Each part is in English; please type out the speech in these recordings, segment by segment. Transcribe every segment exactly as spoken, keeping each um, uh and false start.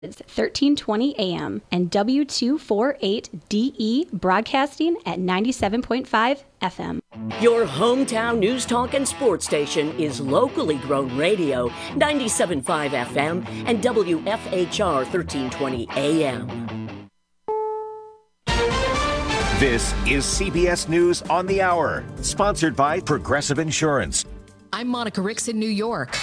thirteen twenty A M and W two forty-eight D E broadcasting at ninety-seven point five F M. Your hometown news talk and sports station is locally grown radio, ninety-seven point five F M and W F H R thirteen twenty A M. This is C B S News on the Hour, sponsored by Progressive Insurance. I'm Monica Ricks in New York.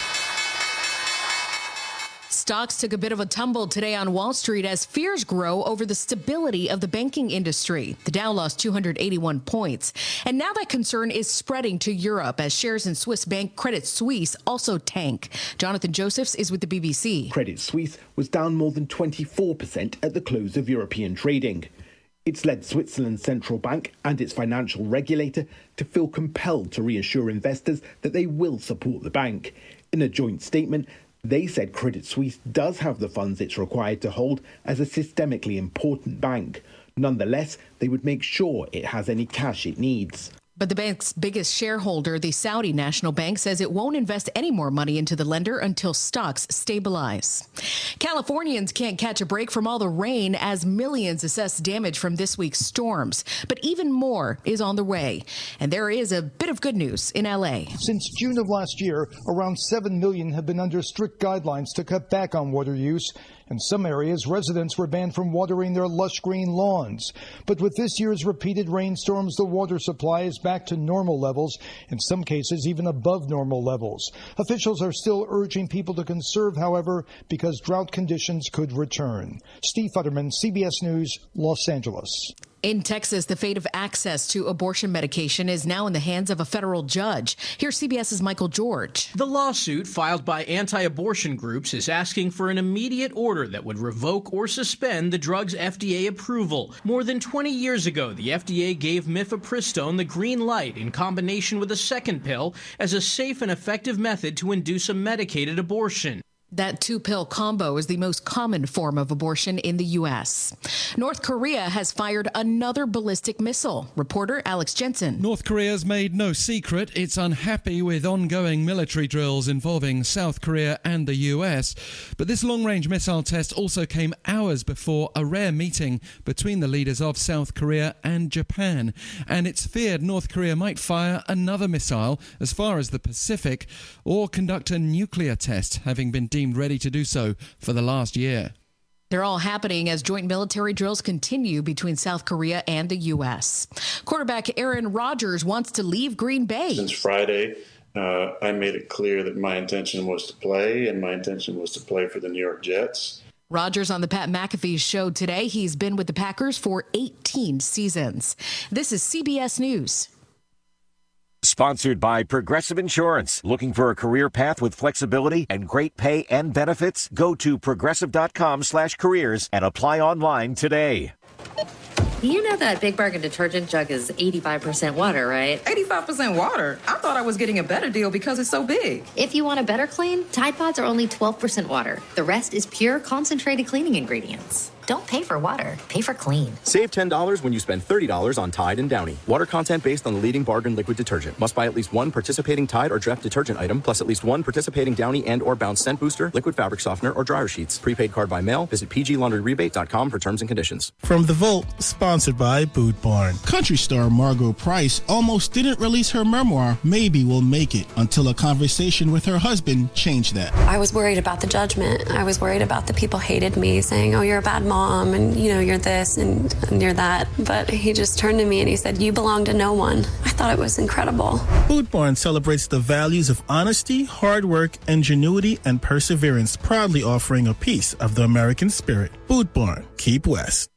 Stocks took a bit of a tumble today on Wall Street as fears grow over the stability of the banking industry. The Dow lost two hundred eighty-one points. And now that concern is spreading to Europe as shares in Swiss bank Credit Suisse also tank. Jonathan Josephs is with the B B C. Credit Suisse was down more than twenty-four percent at the close of European trading. It's led Switzerland's central bank and its financial regulator to feel compelled to reassure investors that they will support the bank. In a joint statement, they said Credit Suisse does have the funds it's required to hold as a systemically important bank. Nonetheless, they would make sure it has any cash it needs. But the bank's biggest shareholder, the Saudi National Bank, says it won't invest any more money into the lender until stocks stabilize. Californians can't catch a break from all the rain as millions assess damage from this week's storms. But even more is on the way. And there is a bit of good news in L A. Since June of last year, around seven million have been under strict guidelines to cut back on water use. In some areas, residents were banned from watering their lush green lawns. But with this year's repeated rainstorms, the water supply is back to normal levels, in some cases even above normal levels. Officials are still urging people to conserve, however, because drought conditions could return. Steve Futterman, C B S News, Los Angeles. In Texas, the fate of access to abortion medication is now in the hands of a federal judge. Here's CBS's Michael George. The lawsuit filed by anti-abortion groups is asking for an immediate order that would revoke or suspend the drug's F D A approval. More than twenty years ago, the F D A gave mifepristone the green light in combination with a second pill as a safe and effective method to induce a medicated abortion. That two-pill combo is the most common form of abortion in the U S. North Korea has fired another ballistic missile. Reporter Alex Jensen. North Korea's made no secret it's unhappy with ongoing military drills involving South Korea and the U S. But this long-range missile test also came hours before a rare meeting between the leaders of South Korea and Japan. And it's feared North Korea might fire another missile as far as the Pacific or conduct a nuclear test, having been deemed ready to do so for the last year. They're all happening as joint military drills continue between South Korea and the U S. Quarterback Aaron Rodgers wants to leave Green Bay. Since Friday, uh, I made it clear that my intention was to play, and my intention was to play for the New York Jets. Rodgers on the Pat McAfee show today. He's been with the Packers for eighteen seasons. This is C B S News. Sponsored by Progressive Insurance. Looking for a career path with flexibility and great pay and benefits? Go to progressive.com slash careers and apply online today. You know that Big Bargain detergent jug is eighty-five percent water, right? eighty-five percent water? I thought I was getting a better deal because it's so big. If you want a better clean, Tide Pods are only twelve percent water. The rest is pure, concentrated cleaning ingredients. Don't pay for water. Pay for clean. Save ten dollars when you spend thirty dollars on Tide and Downy. Water content based on the leading bargain liquid detergent. Must buy at least one participating Tide or Dreft detergent item, plus at least one participating Downy and or Bounce scent booster, liquid fabric softener, or dryer sheets. Prepaid card by mail. Visit p g laundry rebate dot com for terms and conditions. From The Vault, sponsored by Boot Barn. Country star Margot Price almost didn't release her memoir, Maybe We'll Make It, until a conversation with her husband changed that. I was worried about the judgment. I was worried about the people hated me, saying, oh, you're a bad mom, and, you know, you're this and, and you're that. But he just turned to me and he said, you belong to no one. I thought it was incredible. Boot Barn celebrates the values of honesty, hard work, ingenuity, and perseverance, proudly offering a piece of the American spirit. Boot Barn, keep West.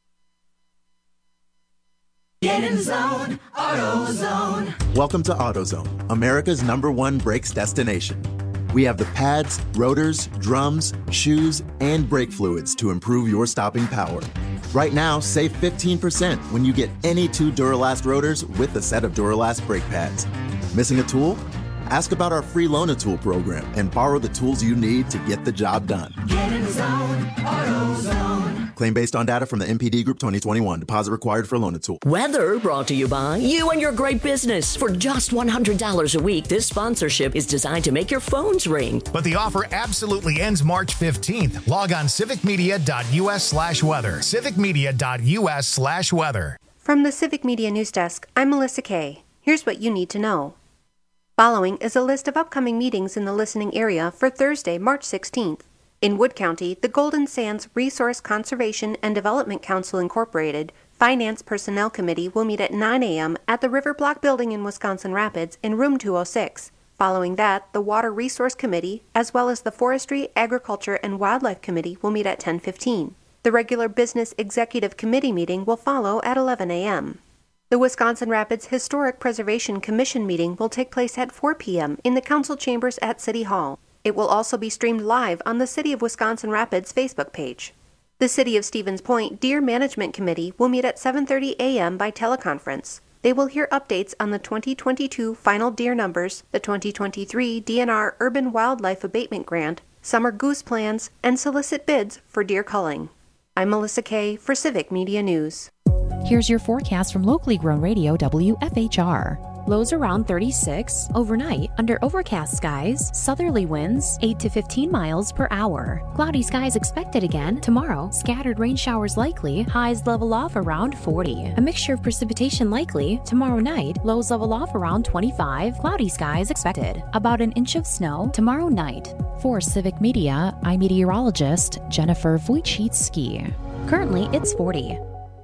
Get in the zone, AutoZone. Welcome to AutoZone, America's number one brakes destination. We have the pads, rotors, drums, shoes, and brake fluids to improve your stopping power. Right now, save fifteen percent when you get any two Duralast rotors with a set of Duralast brake pads. Missing a tool? Ask about our free Loan-A-Tool program and borrow the tools you need to get the job done. Get in the zone, AutoZone. Claim based on data from the N P D Group twenty twenty-one. Deposit required for loan at tool. Weather brought to you by you and your great business. For just one hundred dollars a week, this sponsorship is designed to make your phones ring. But the offer absolutely ends March fifteenth. Log on civicmedia.us slash weather. civicmedia.us slash weather. From the Civic Media News Desk, I'm Melissa Kay. Here's what you need to know. Following is a list of upcoming meetings in the listening area for Thursday, March sixteenth. In Wood County, the Golden Sands Resource Conservation and Development Council Incorporated Finance Personnel Committee will meet at nine a.m. at the River Block Building in Wisconsin Rapids in room two oh six. Following that, the Water Resource Committee, as well as the Forestry, Agriculture, and Wildlife Committee will meet at ten fifteen. The regular Business Executive Committee meeting will follow at eleven a.m. The Wisconsin Rapids Historic Preservation Commission meeting will take place at four p.m. in the council chambers at City Hall. It will also be streamed live on the City of Wisconsin Rapids Facebook page. The City of Stevens Point Deer Management Committee will meet at seven thirty a.m. by teleconference. They will hear updates on the twenty twenty-two final deer numbers, the twenty twenty-three D N R Urban Wildlife Abatement Grant, summer goose plans, and solicit bids for deer culling. I'm Melissa Kay for Civic Media News. Here's your forecast from locally grown radio W F H R. Lows around thirty-six. Overnight, under overcast skies, southerly winds eight to fifteen miles per hour. Cloudy skies expected again tomorrow. Scattered rain showers likely. Highs level off around forty. A mixture of precipitation likely. Tomorrow night, lows level off around twenty-five. Cloudy skies expected. About an inch of snow tomorrow night. For Civic Media, I'm meteorologist Jennifer Wojcicki. Currently, it's forty.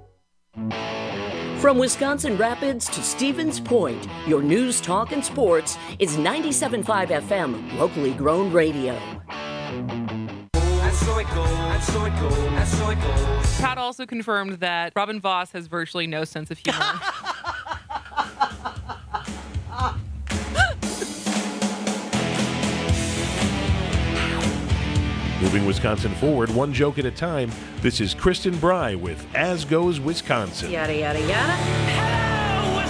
From Wisconsin Rapids to Stevens Point, your news, talk, and sports is ninety-seven point five F M, locally grown radio. And so it goes, and so it goes, and so it goes. Pat also confirmed that Robin Voss has virtually no sense of humor. Moving Wisconsin forward, one joke at a time. This is Kristen Bry with As Goes Wisconsin. Yada, yada, yada. Hello,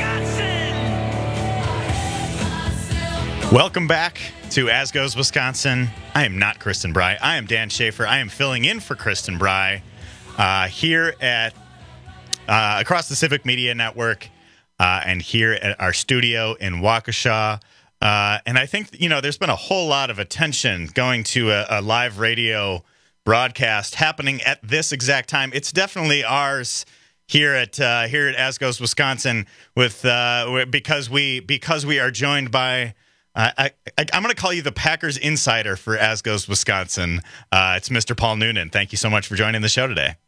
Wisconsin! Welcome back to As Goes Wisconsin. I am not Kristen Bry. I am Dan Schaefer. I am filling in for Kristen Bry uh, here at uh, across the Civic Media Network uh, and here at our studio in Waukesha. Uh, and I think, you know, there's been a whole lot of attention going to a, a live radio broadcast happening at this exact time. It's definitely ours here at uh, here at As Goes Wisconsin with uh, because we because we are joined by uh, I, I, I'm going to call you the Packers insider for As Goes Wisconsin. Uh, it's Mister Paul Noonan. Thank you so much for joining the show today.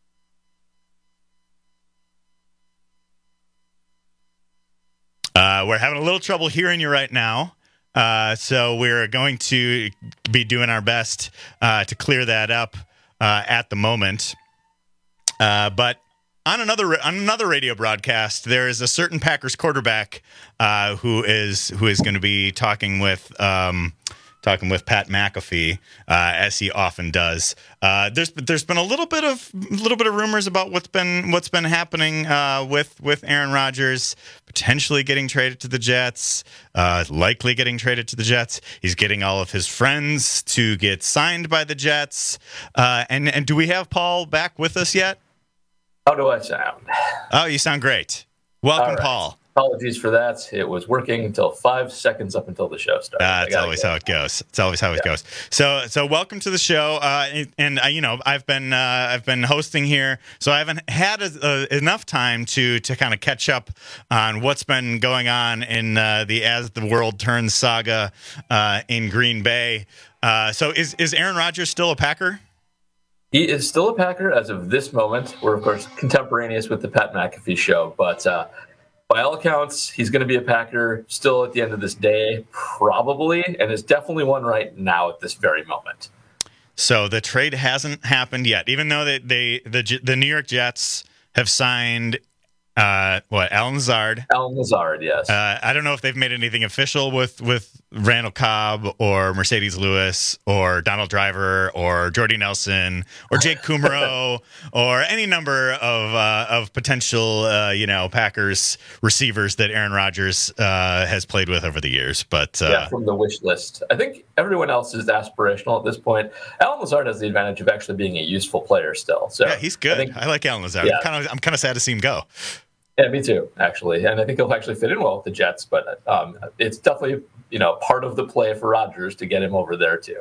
Uh, we're having a little trouble hearing you right now, uh, so we're going to be doing our best uh, to clear that up uh, at the moment. Uh, but on another on another radio broadcast, there is a certain Packers quarterback uh, who is who is going to be talking with. Um, Talking with Pat McAfee, uh, as he often does. Uh, there's there's been a little bit of little bit of rumors about what's been what's been happening uh, with with Aaron Rodgers potentially getting traded to the Jets, uh, likely getting traded to the Jets. He's getting all of his friends to get signed by the Jets. Uh, and and do we have Paul back with us yet? How do I sound? Oh, you sound great. Welcome, right. Paul. Apologies for that. It was working until five seconds up until the show started. That's uh, always go. how it goes. It's always how it yeah. goes. So, so welcome to the show. Uh, and, and uh, you know, I've been uh, I've been hosting here, so I haven't had a, a, enough time to to kind of catch up on what's been going on in uh, the As the World Turns saga uh, in Green Bay. Uh, so, is is Aaron Rodgers still a Packer? He is still a Packer as of this moment. We're of course contemporaneous with the Pat McAfee show, but. Uh, By all accounts, he's going to be a Packer still at the end of this day, probably, and is definitely one right now at this very moment. So the trade hasn't happened yet, even though they, they the the New York Jets have signed uh, what Allen Lazard. Allen Lazard, yes. Uh, I don't know if they've made anything official with with Randall Cobb or Mercedes Lewis or Donald Driver or Jordy Nelson or Jake Kummerow or any number of uh, of potential uh, you know Packers receivers that Aaron Rodgers uh, has played with over the years. But uh, yeah, from the wish list, I think everyone else is aspirational at this point. Allen Lazard has the advantage of actually being a useful player still. So yeah, he's good. I, think, I like Allen Lazard. Yeah. I'm kind of I'm kind of sad to see him go. Yeah, me too, actually. And I think he'll actually fit in well with the Jets, but um, it's definitely, you know, part of the play for Rodgers to get him over there too.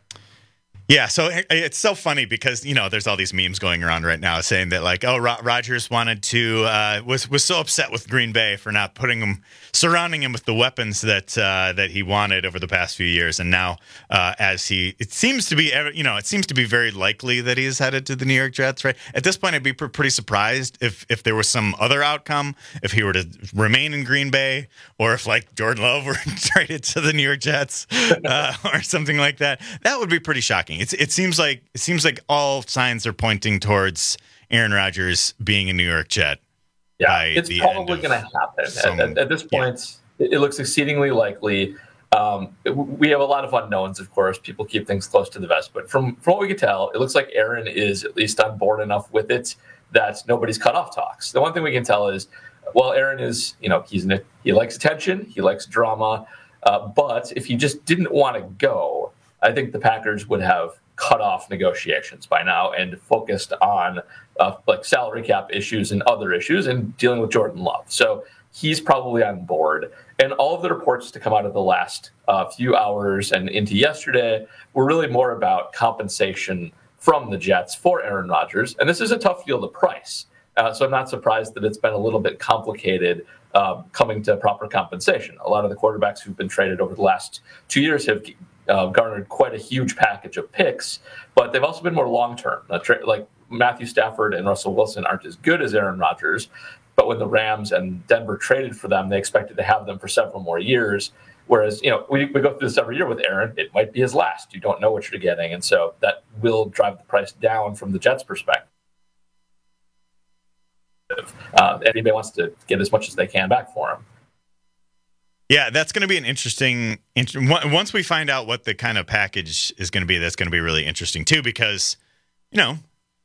Yeah, so it's so funny because, you know, there's all these memes going around right now saying that, like, oh, Ro- Rodgers wanted to, uh, was was so upset with Green Bay for not putting him, surrounding him with the weapons that uh, that he wanted over the past few years. And now, uh, as he, it seems to be, you know, it seems to be very likely that he's headed to the New York Jets, right? At this point, I'd be pr- pretty surprised if, if there was some other outcome, if he were to remain in Green Bay, or if, like, Jordan Love were traded to the New York Jets uh, or something like that. That would be pretty shocking. It's, it seems like it seems like all signs are pointing towards Aaron Rodgers being a New York Jet. Yeah, it's probably going to happen. Some, at, at this point, yeah. it looks exceedingly likely. Um, we have a lot of unknowns, of course. People keep things close to the vest. But from, from what we can tell, it looks like Aaron is at least on board enough with it that nobody's cut off talks. The one thing we can tell is, well, Aaron is, you know, he's in he likes attention. He likes drama. Uh, but if he just didn't want to go, I think the Packers would have cut off negotiations by now and focused on uh, like salary cap issues and other issues and dealing with Jordan Love. So he's probably on board. And all of the reports to come out of the last uh, few hours and into yesterday were really more about compensation from the Jets for Aaron Rodgers. And this is a tough deal to price. Uh, so I'm not surprised that it's been a little bit complicated uh, coming to proper compensation. A lot of the quarterbacks who've been traded over the last two years have Uh, garnered quite a huge package of picks, but they've also been more long-term. Uh, tra- like Matthew Stafford and Russell Wilson aren't as good as Aaron Rodgers, but when the Rams and Denver traded for them, they expected to have them for several more years. Whereas, you know, we, we go through this every year with Aaron. It might be his last. You don't know what you're getting, and so that will drive the price down from the Jets' perspective. Uh, everybody wants to get as much as they can back for him. Yeah, that's going to be an interesting. Once we find out what the kind of package is going to be, that's going to be really interesting too. Because, you know,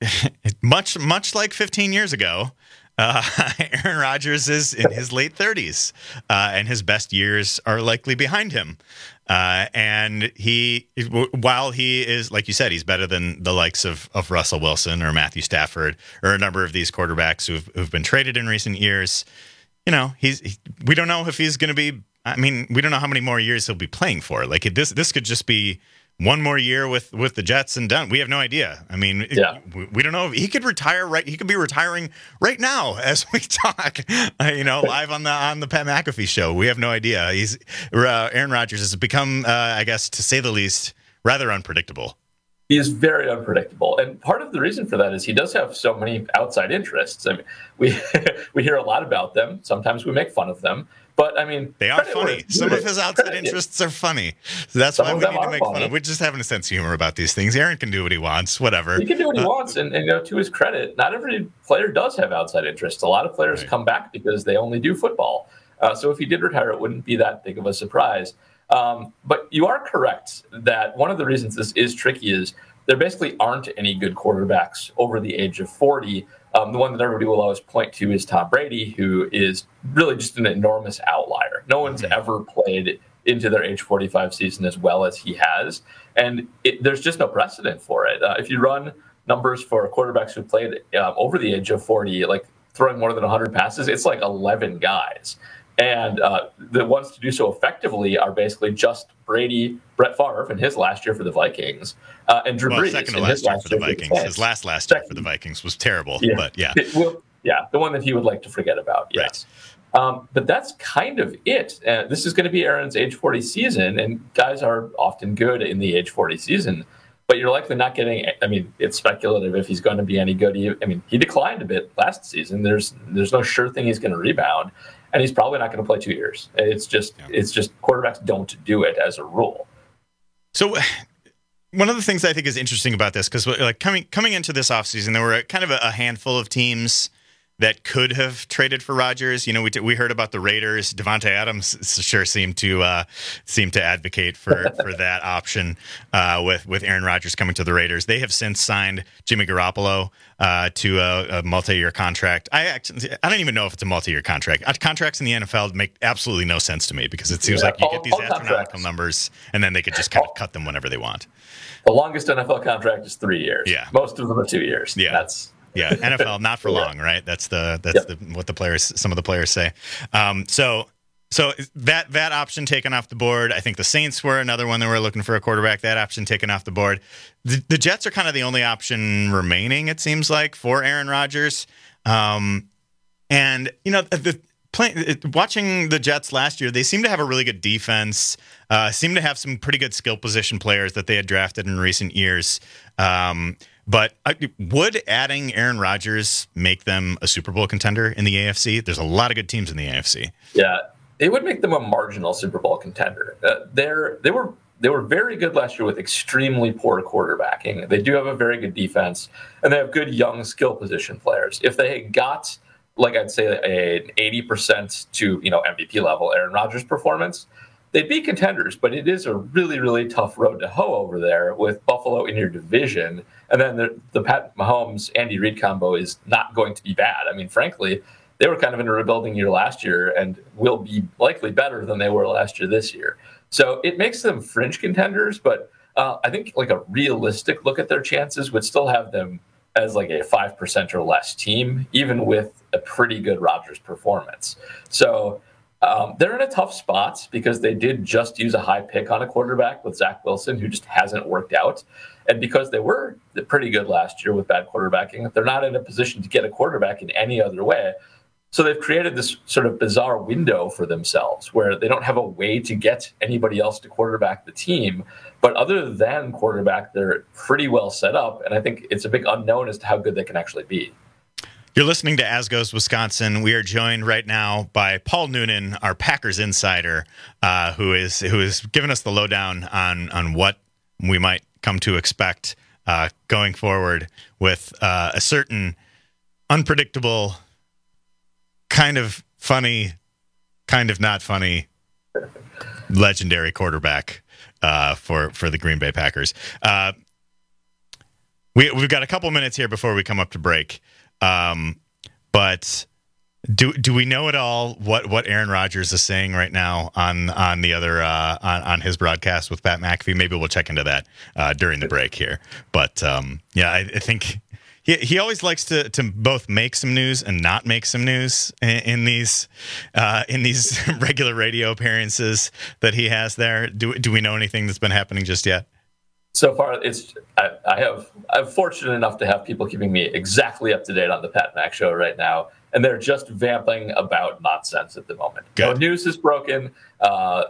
much much like fifteen years ago, uh, Aaron Rodgers is in his late thirties, uh, and his best years are likely behind him. Uh, and he, while he is, like you said, he's better than the likes of, of Russell Wilson or Matthew Stafford or a number of these quarterbacks who've who've been traded in recent years. You know, he's he, we don't know if he's going to be. I mean, we don't know how many more years he'll be playing for. Like this, this could just be one more year with, with the Jets and done. We have no idea. I mean, yeah. it, we don't know if he could retire right. He could be retiring right now as we talk. Uh, you know, live on the on the Pat McAfee show. We have no idea. He's uh, Aaron Rodgers has become, uh, I guess, to say the least, rather unpredictable. He is very unpredictable, and part of the reason for that is he does have so many outside interests. I mean, we we hear a lot about them. Sometimes we make fun of them. But, I mean, they are funny. Some of his outside interests are funny. So that's Some why we need to make funny. fun of. We're just having a sense of humor about these things. Aaron can do what he wants, whatever. He can do what he uh, wants. And, and, you know, to his credit, not every player does have outside interests. A lot of players right. come back because they only do football. Uh, so if he did retire, it wouldn't be that big of a surprise. Um, but you are correct that one of the reasons this is tricky is there basically aren't any good quarterbacks over the age of forty. Um, the one that everybody will always point to is Tom Brady, who is really just an enormous outlier. No one's mm-hmm. ever played into their age forty-five season as well as he has. And it, there's just no precedent for it. Uh, if you run numbers for quarterbacks who played uh, over the age of forty, like throwing more than one hundred passes, it's like eleven guys. And uh, the ones to do so effectively are basically just Brady, Brett Favre in his last year for the Vikings, uh, and Drew well, Brees second to in last his year last for the year Vikings. For the his last last second. year for the Vikings was terrible, yeah. but yeah. It, well, yeah, the one that he would like to forget about, yes. Right. Um, but that's kind of it. Uh, this is going to be Aaron's age forty season, and guys are often good in the age forty season. But you're likely not getting, I mean, it's speculative if he's going to be any good. He, I mean, he declined a bit last season. There's there's no sure thing he's going to rebound. And he's probably not going to play two years. It's just yeah. it's just quarterbacks don't do it as a rule. So one of the things I think is interesting about this, because like coming coming into this offseason, there were kind of a, a handful of teams that could have traded for Rodgers. You know, we t- we heard about the Raiders. Devontae Adams sure seemed to uh, seem to advocate for, for that option uh, with with Aaron Rodgers coming to the Raiders. They have since signed Jimmy Garoppolo uh, to a, a multi-year contract. I actually, I don't even know if it's a multi-year contract. Uh, contracts in the N F L make absolutely no sense to me because it seems Yeah, like you all- get these all astronomical contracts. numbers and then they could just kind of cut them whenever they want. The longest N F L contract is three years. Yeah. Most of them are two years. Yeah. That's Yeah, N F L not for long, right? That's the that's Yep. the what the players some of the players say. Um, so so that that option taken off the board. I think the Saints were another one that were looking for a quarterback. That option taken off the board. The, the Jets are kind of the only option remaining, it seems like, for Aaron Rodgers. Um, and you know the. Playing, watching the Jets last year, they seem to have a really good defense, uh, seem to have some pretty good skill position players that they had drafted in recent years. Um, but uh, would adding Aaron Rodgers make them a Super Bowl contender in the A F C? There's a lot of good teams in the A F C. Yeah, it would make them a marginal Super Bowl contender. Uh, they're they were they were very good last year with extremely poor quarterbacking. They do have a very good defense, and they have good young skill position players. If they got, like I'd say, an eighty percent to you know M V P level Aaron Rodgers performance, they'd be contenders. But it is a really really tough road to hoe over there with Buffalo in your division, and then the, the Pat Mahomes Andy Reid combo is not going to be bad. I mean, frankly, they were kind of in a rebuilding year last year and will be likely better than they were last year this year. So it makes them fringe contenders, but uh, I think like a realistic look at their chances would still have them as like a five percent or less team, even with a pretty good Rodgers performance. So um, they're in a tough spot because they did just use a high pick on a quarterback with Zach Wilson, who just hasn't worked out. And because they were pretty good last year with bad quarterbacking, they're not in a position to get a quarterback in any other way. So they've created this sort of bizarre window for themselves where they don't have a way to get anybody else to quarterback the team. But other than quarterback, they're pretty well set up. And I think it's a big unknown as to how good they can actually be. You're listening to As Goes Wisconsin. We are joined right now by Paul Noonan, our Packers insider, uh, who is who is giving us the lowdown on on what we might come to expect uh, going forward with uh, a certain unpredictable, kind of funny, kind of not funny, legendary quarterback uh, for for the Green Bay Packers. Uh, we we've got a couple minutes here before we come up to break. Um, but do do we know at all what, what Aaron Rodgers is saying right now on on the other uh, on, on his broadcast with Pat McAfee? Maybe we'll check into that uh, during the break here. But um, yeah, I, I think he he always likes to to both make some news and not make some news in, in these uh, in these regular radio appearances that he has there. Do do we know anything that's been happening just yet? So far, it's I, I have I'm fortunate enough to have people keeping me exactly up to date on the Pat Mac Show right now, and they're just vamping about nonsense at the moment. Good. No news is broken. Uh,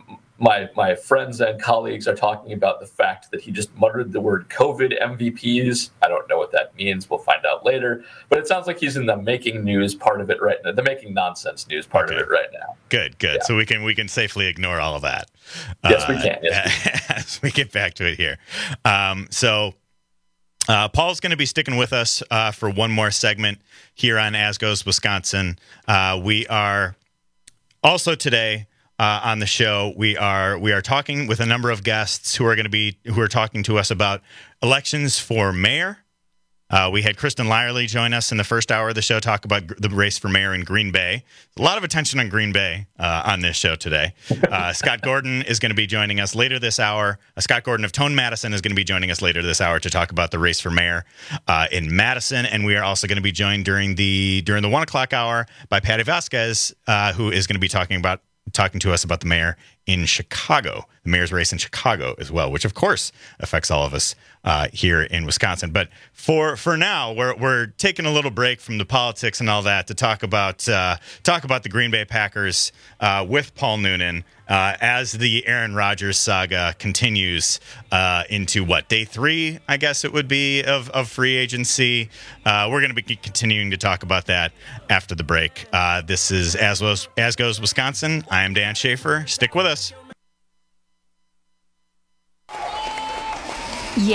my my friends and colleagues are talking about the fact that he just muttered the word COVID M V Ps. I don't know what that means. We'll find out later. But it sounds like he's in the making news part of it right now, the making nonsense news part okay. of it right now. Good, good. Yeah. So we can we can safely ignore all of that. Yes, uh, we can. Yes, we can. As we get back to it here. Um, so uh, Paul's going to be sticking with us uh, for one more segment here on As Goes Wisconsin. Uh, we are also today uh, on the show. We are we are talking with a number of guests who are going to be who are talking to us about elections for mayor. Uh, we had Kristen Lyerly join us in the first hour of the show, talk about the race for mayor in Green Bay. A lot of attention on Green Bay uh, on this show today. Uh, Scott Gordon is going to be joining us later this hour. Uh, Scott Gordon of Tone Madison is going to be joining us later this hour to talk about the race for mayor uh, in Madison. And we are also going to be joined during the during the one o'clock hour by Patty Vasquez, uh, who is going to be talking about talking to us about the mayor in Chicago, the mayor's race in Chicago as well, which of course affects all of us uh, here in Wisconsin. But for for now, we're we're taking a little break from the politics and all that to talk about uh, talk about the Green Bay Packers uh, with Paul Noonan uh, as the Aaron Rodgers saga continues uh, into what, day three, I guess it would be, of of free agency. Uh, we're going to be continuing to talk about that after the break. Uh, this is As Goes, As Goes Wisconsin. I am Dan Schaefer. Stick with us. Yeah,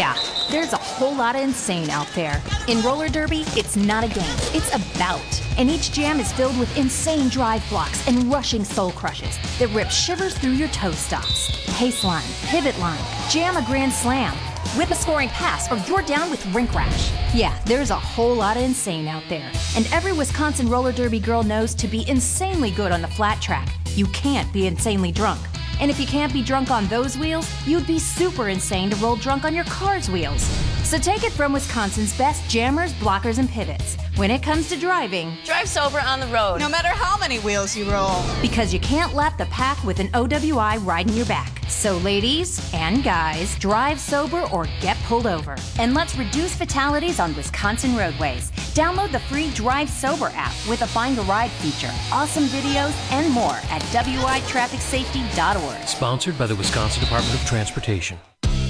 There's a whole lot of insane out there. In roller derby, it's not a game, it's a bout. And each jam is filled with insane drive blocks and rushing soul crushes that rip shivers through your toe stops. Pace line, pivot line, jam a grand slam, whip a scoring pass, or you're down with rink rash. Yeah, there's a whole lot of insane out there. And every Wisconsin roller derby girl knows to be insanely good on the flat track, you can't be insanely drunk. And if you can't be drunk on those wheels, you'd be super insane to roll drunk on your car's wheels. So take it from Wisconsin's best jammers, blockers, and pivots. When it comes to driving, drive sober on the road, no matter how many wheels you roll. Because you can't lap the pack with an O W I riding your back. So ladies and guys, drive sober or get pulled over. And let's reduce fatalities on Wisconsin roadways. Download the free Drive Sober app with a Find a Ride feature, awesome videos, and more at W I traffic safety dot org. Sponsored by the Wisconsin Department of Transportation.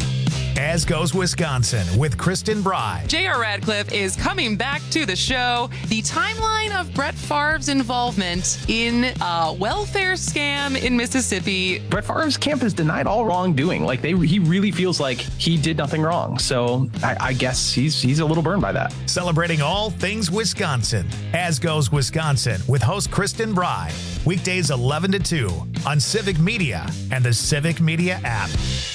As Goes Wisconsin with Kristen Bry. J R. Radcliffe is coming back to the show. The timeline of Brett Favre's involvement in a welfare scam in Mississippi. Brett Favre's camp has denied all wrongdoing. Like they, he really feels like he did nothing wrong. So I, I guess he's he's a little burned by that. Celebrating all things Wisconsin. As Goes Wisconsin with host Kristen Bry. Weekdays eleven to two on Civic Media and the Civic Media app.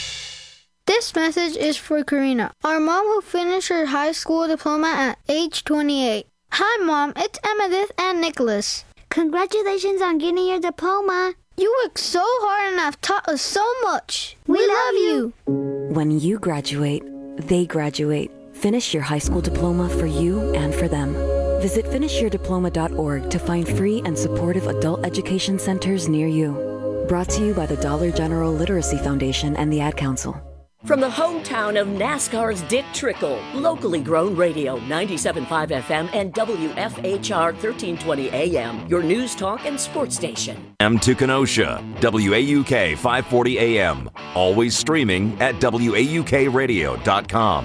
This message is for Karina, our mom who finished her high school diploma at age twenty-eight. Hi, Mom. It's Emmettith and Nicholas. Congratulations on getting your diploma. You worked so hard and have taught us so much. We, we love you. When you graduate, they graduate. Finish your high school diploma for you and for them. Visit finish your diploma dot org to find free and supportive adult education centers near you. Brought to you by the Dollar General Literacy Foundation and the Ad Council. From the hometown of NASCAR's Dick Trickle, locally grown radio, ninety-seven point five F M and W F H R thirteen twenty A M, your news talk and sports station. M to Kenosha, W A U K five forty A M, always streaming at W A U K radio dot com.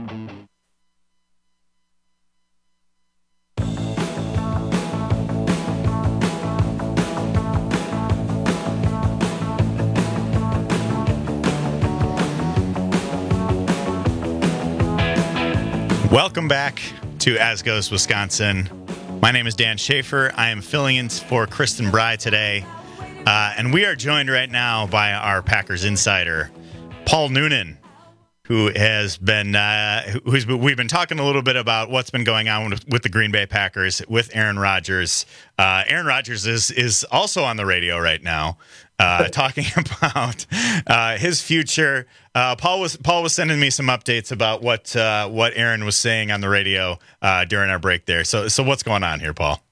Welcome back to As Goes Wisconsin. My name is Dan Schaefer. I am filling in for Kristen Bry today. Uh, and we are joined right now by our Packers insider, Paul Noonan, who has been, uh, who's we've been talking a little bit about what's been going on with, with the Green Bay Packers, with Aaron Rodgers. Uh, Aaron Rodgers is, is also on the radio right now, uh, talking about uh, his future. Uh, Paul was Paul was sending me some updates about what uh, what Aaron was saying on the radio uh, during our break there. So so what's going on here, Paul?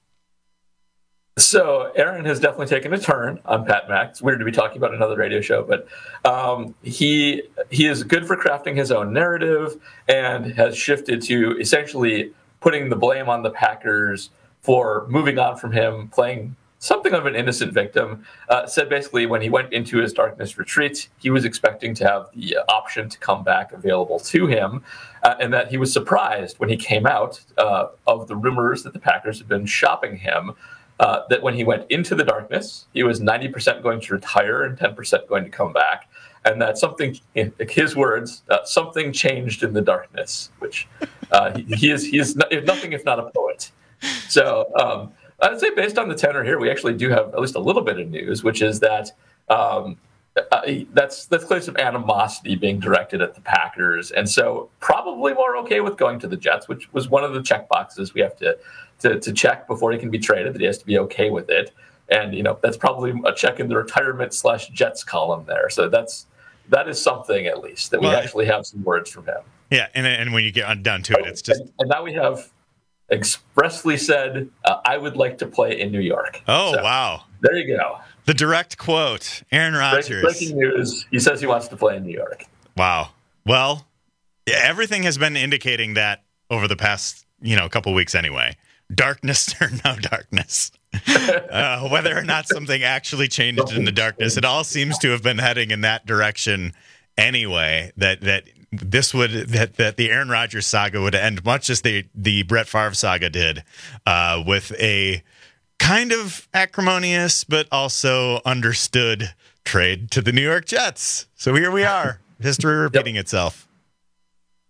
So Aaron has definitely taken a turn on Pat Mack. It's weird to be talking about another radio show, but um, he he is good for crafting his own narrative and has shifted to essentially putting the blame on the Packers for moving on from him, playing something of an innocent victim. Uh, said basically when he went into his darkness retreat, he was expecting to have the option to come back available to him, uh, and that he was surprised when he came out uh, of the rumors that the Packers had been shopping him. Uh, that when he went into the darkness, he was ninety percent going to retire and ten percent going to come back. And that something, in his words, uh, something changed in the darkness, which uh, he, he is he is not, if nothing if not a poet. So um, I'd say based on the tenor here, we actually do have at least a little bit of news, which is that um, uh, that's that's clearly some animosity being directed at the Packers. And so probably more okay with going to the Jets, which was one of the check boxes we have to To, to check before he can be traded, that he has to be okay with it. And, you know, that's probably a check in the retirement slash Jets column there. So that's, that is something at least that we well, actually have some words from him. Yeah. And and when you get down to it, it's just. And, and now we have expressly said, uh, I would like to play in New York. Oh, so, wow. There you go. The direct quote, Aaron Rodgers. Breaking news. He says he wants to play in New York. Wow. Well, yeah, everything has been indicating that over the past, you know, couple weeks anyway. Darkness or no darkness, uh, whether or not something actually changed in the darkness, it all seems to have been heading in that direction anyway. That that this would that that the Aaron Rodgers saga would end much as the the Brett Favre saga did, uh, with a kind of acrimonious but also understood trade to the New York Jets. So here we are, history repeating yep. itself.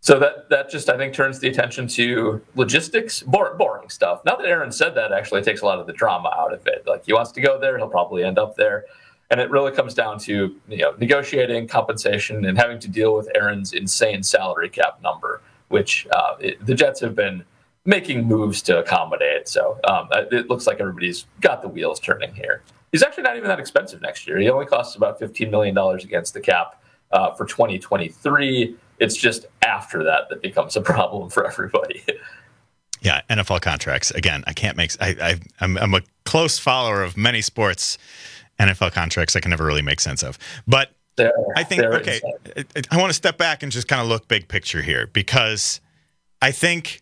So that that just, I think, turns the attention to logistics, boring, boring stuff. Now that Aaron said that, actually, it takes a lot of the drama out of it. Like, he wants to go there, he'll probably end up there. And it really comes down to, you know, negotiating compensation and having to deal with Aaron's insane salary cap number, which uh, it, the Jets have been making moves to accommodate. So um, it looks like everybody's got the wheels turning here. He's actually not even that expensive next year. He only costs about fifteen million dollars against the cap uh, for twenty twenty-three. It's just after that that becomes a problem for everybody. Yeah, N F L contracts. Again, I can't make. I, I I'm, I'm a close follower of many sports. N F L contracts I can never really make sense of. But they're, I think, okay, I, I want to step back and just kind of look big picture here, because I think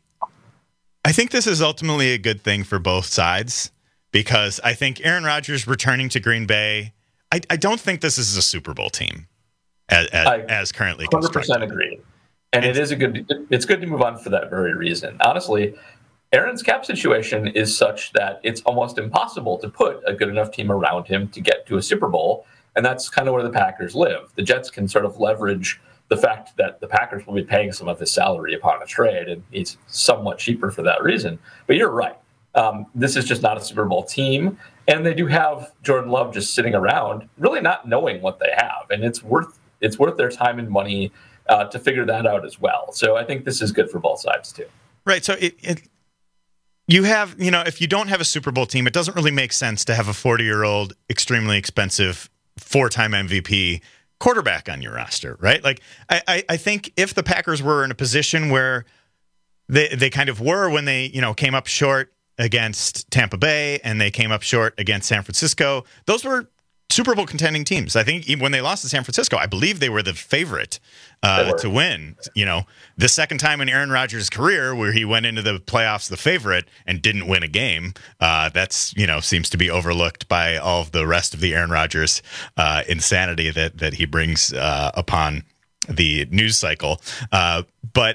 I think this is ultimately a good thing for both sides, because I think Aaron Rodgers returning to Green Bay, I, I don't think this is a Super Bowl team as, as, I as currently constructed. one hundred percent agree. And it's, it is a good, it's good to move on for that very reason. Honestly, Aaron's cap situation is such that it's almost impossible to put a good enough team around him to get to a Super Bowl, and that's kind of where the Packers live. The Jets can sort of leverage the fact that the Packers will be paying some of his salary upon a trade, and he's somewhat cheaper for that reason. But you're right. Um, this is just not a Super Bowl team, and they do have Jordan Love just sitting around, really not knowing what they have, and it's worth it's worth their time and money uh, to figure that out as well. So I think this is good for both sides too. Right. So it. it You have, you know, if you don't have a Super Bowl team, it doesn't really make sense to have a forty-year-old, extremely expensive, four-time M V P quarterback on your roster, right? Like, I, I, I think if the Packers were in a position where they they kind of were when they, you know, came up short against Tampa Bay and they came up short against San Francisco, those were Super Bowl contending teams. I think even when they lost to San Francisco, I believe they were the favorite uh, to win. You know, the second time in Aaron Rodgers' career where he went into the playoffs the favorite and didn't win a game. Uh, that's, you know, seems to be overlooked by all of the rest of the Aaron Rodgers uh, insanity that that he brings uh, upon the news cycle. Uh, but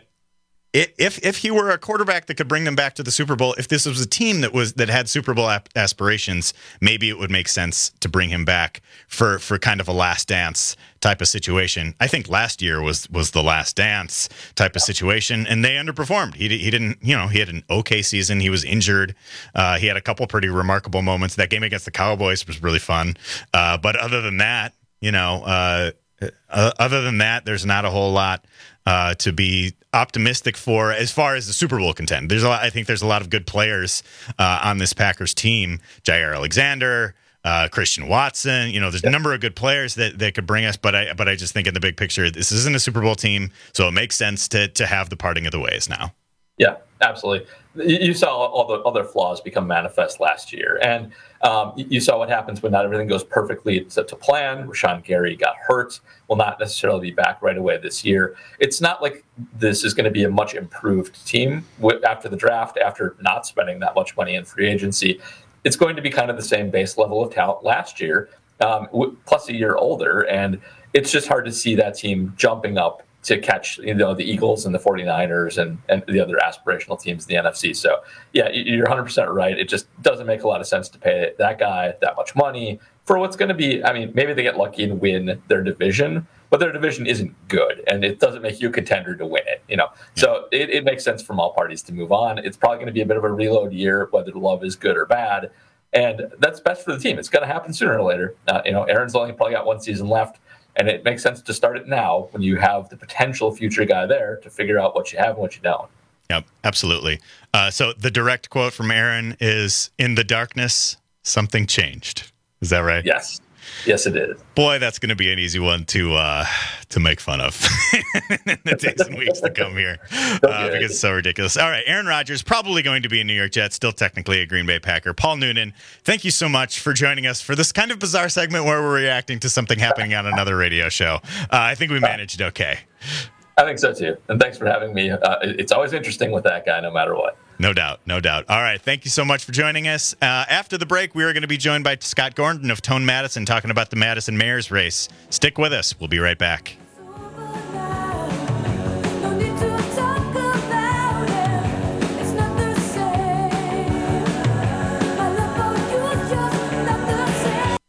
If if he were a quarterback that could bring them back to the Super Bowl, if this was a team that was that had Super Bowl ap- aspirations, maybe it would make sense to bring him back for, for kind of a last dance type of situation. I think last year was was the last dance type of situation, and they underperformed. He he didn't, you know, he had an okay season. He was injured. Uh, he had a couple pretty remarkable moments. That game against the Cowboys was really fun. Uh, but other than that, you know, uh, other than that, there's not a whole lot Uh, to be optimistic for as far as the Super Bowl contend. There's a lot, I think there's a lot of good players uh, on this Packers team. Jair Alexander, uh, Christian Watson. You know, there's a number of good players that, that could bring us. But I but I just think in the big picture, this isn't a Super Bowl team, so it makes sense to to have the parting of the ways now. Yeah, absolutely. You saw all the other flaws become manifest last year, and um, you saw what happens when not everything goes perfectly to, to plan. Rashawn Gary got hurt, will not necessarily be back right away this year. It's not like this is going to be a much improved team after the draft, after not spending that much money in free agency. It's going to be kind of the same base level of talent last year, um, plus a year older, and it's just hard to see that team jumping up to catch, you know, the Eagles and the 49ers and, and the other aspirational teams in the N F C. So, yeah, you're one hundred percent right. It just doesn't make a lot of sense to pay that guy that much money for what's going to be, I mean, maybe they get lucky and win their division, but their division isn't good, and it doesn't make you a contender to win it, you know. Yeah. So it, it makes sense from all parties to move on. It's probably going to be a bit of a reload year, whether Love is good or bad, and that's best for the team. It's going to happen sooner or later. Uh, you know, Aaron's only probably got one season left. And it makes sense to start it now when you have the potential future guy there to figure out what you have and what you don't. Yep, absolutely. Uh, so the direct quote from Aaron is, "In the darkness, something changed." Is that right? Yes. Yes, it is. Boy, that's going to be an easy one to uh, to make fun of in the days and weeks to come here uh, because it's so ridiculous. All right, Aaron Rodgers probably going to be a New York Jet, still technically a Green Bay Packer. Paul Noonan, thank you so much for joining us for this kind of bizarre segment where we're reacting to something happening on another radio show. Uh, I think we managed okay. I think so, too. And thanks for having me. Uh, it's always interesting with that guy, no matter what. No doubt. No doubt. All right. Thank you so much for joining us. Uh, after the break, we are going to be joined by Scott Gordon of Tone Madison talking about the Madison Mayor's race. Stick with us. We'll be right back.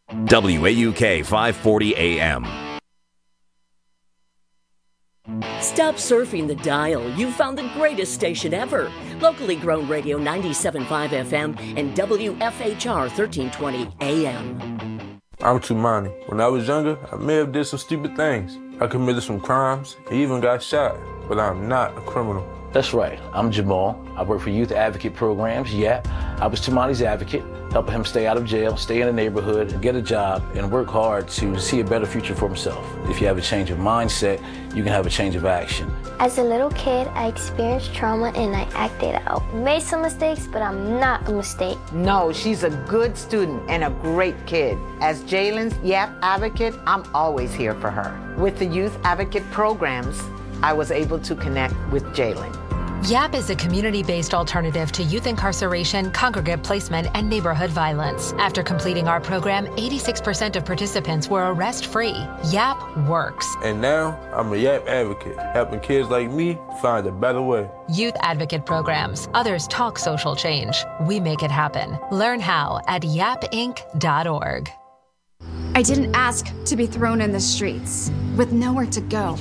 W A U K five forty A M. Stop surfing the dial. You've found the greatest station ever. Locally grown radio ninety-seven point five F M and W F H R thirteen twenty A M. I'm Tumani. When I was younger, I may have did some stupid things. I committed some crimes, and even got shot, but I'm not a criminal. That's right. I'm Jamal. I work for Youth Advocate Programs, Y A P. I was Tumani's advocate, helping him stay out of jail, stay in the neighborhood, get a job, and work hard to see a better future for himself. If you have a change of mindset, you can have a change of action. As a little kid, I experienced trauma and I acted out. Made some mistakes, but I'm not a mistake. No, she's a good student and a great kid. As Jalen's Y A P advocate, I'm always here for her. With the Youth Advocate Programs, I was able to connect with Jalen. Y A P is a community-based alternative to youth incarceration, congregate placement, and neighborhood violence. After completing our program, eighty-six percent of participants were arrest-free. Y A P works. And now, I'm a Y A P advocate, helping kids like me find a better way. Youth Advocate Programs. Others talk social change. We make it happen. Learn how at yap inc dot org. I didn't ask to be thrown in the streets with nowhere to go.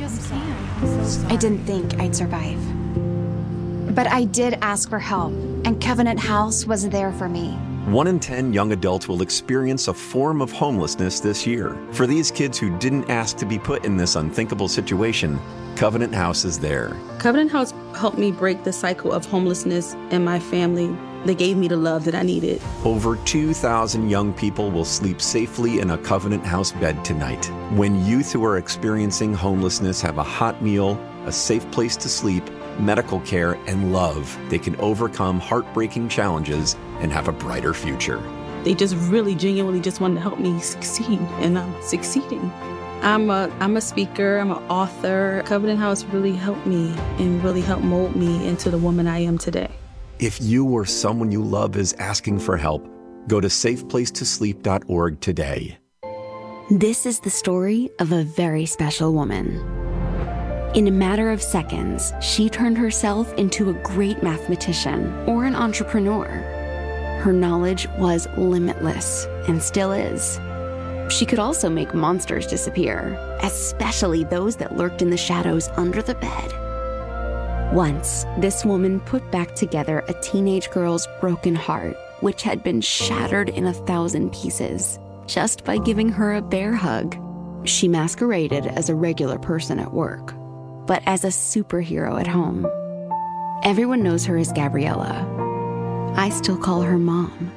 I didn't think I'd survive. But I did ask for help, and Covenant House was there for me. One in ten young adults will experience a form of homelessness this year. For these kids who didn't ask to be put in this unthinkable situation, Covenant House is there. Covenant House helped me break the cycle of homelessness in my family. They gave me the love that I needed. Over two thousand young people will sleep safely in a Covenant House bed tonight. When youth who are experiencing homelessness have a hot meal, a safe place to sleep, medical care, and love, they can overcome heartbreaking challenges and have a brighter future. They just really genuinely just wanted to help me succeed, and I'm succeeding. I'm a, I'm a speaker, I'm an author. Covenant House really helped me and really helped mold me into the woman I am today. If you or someone you love is asking for help, go to safe place to sleep dot org today. This is the story of a very special woman. In a matter of seconds, she turned herself into a great mathematician or an entrepreneur. Her knowledge was limitless and still is. She could also make monsters disappear, especially those that lurked in the shadows under the bed. Once, this woman put back together a teenage girl's broken heart, which had been shattered in a thousand pieces, just by giving her a bear hug. She masqueraded as a regular person at work, but as a superhero at home. Everyone knows her as Gabriella. I still call her Mom.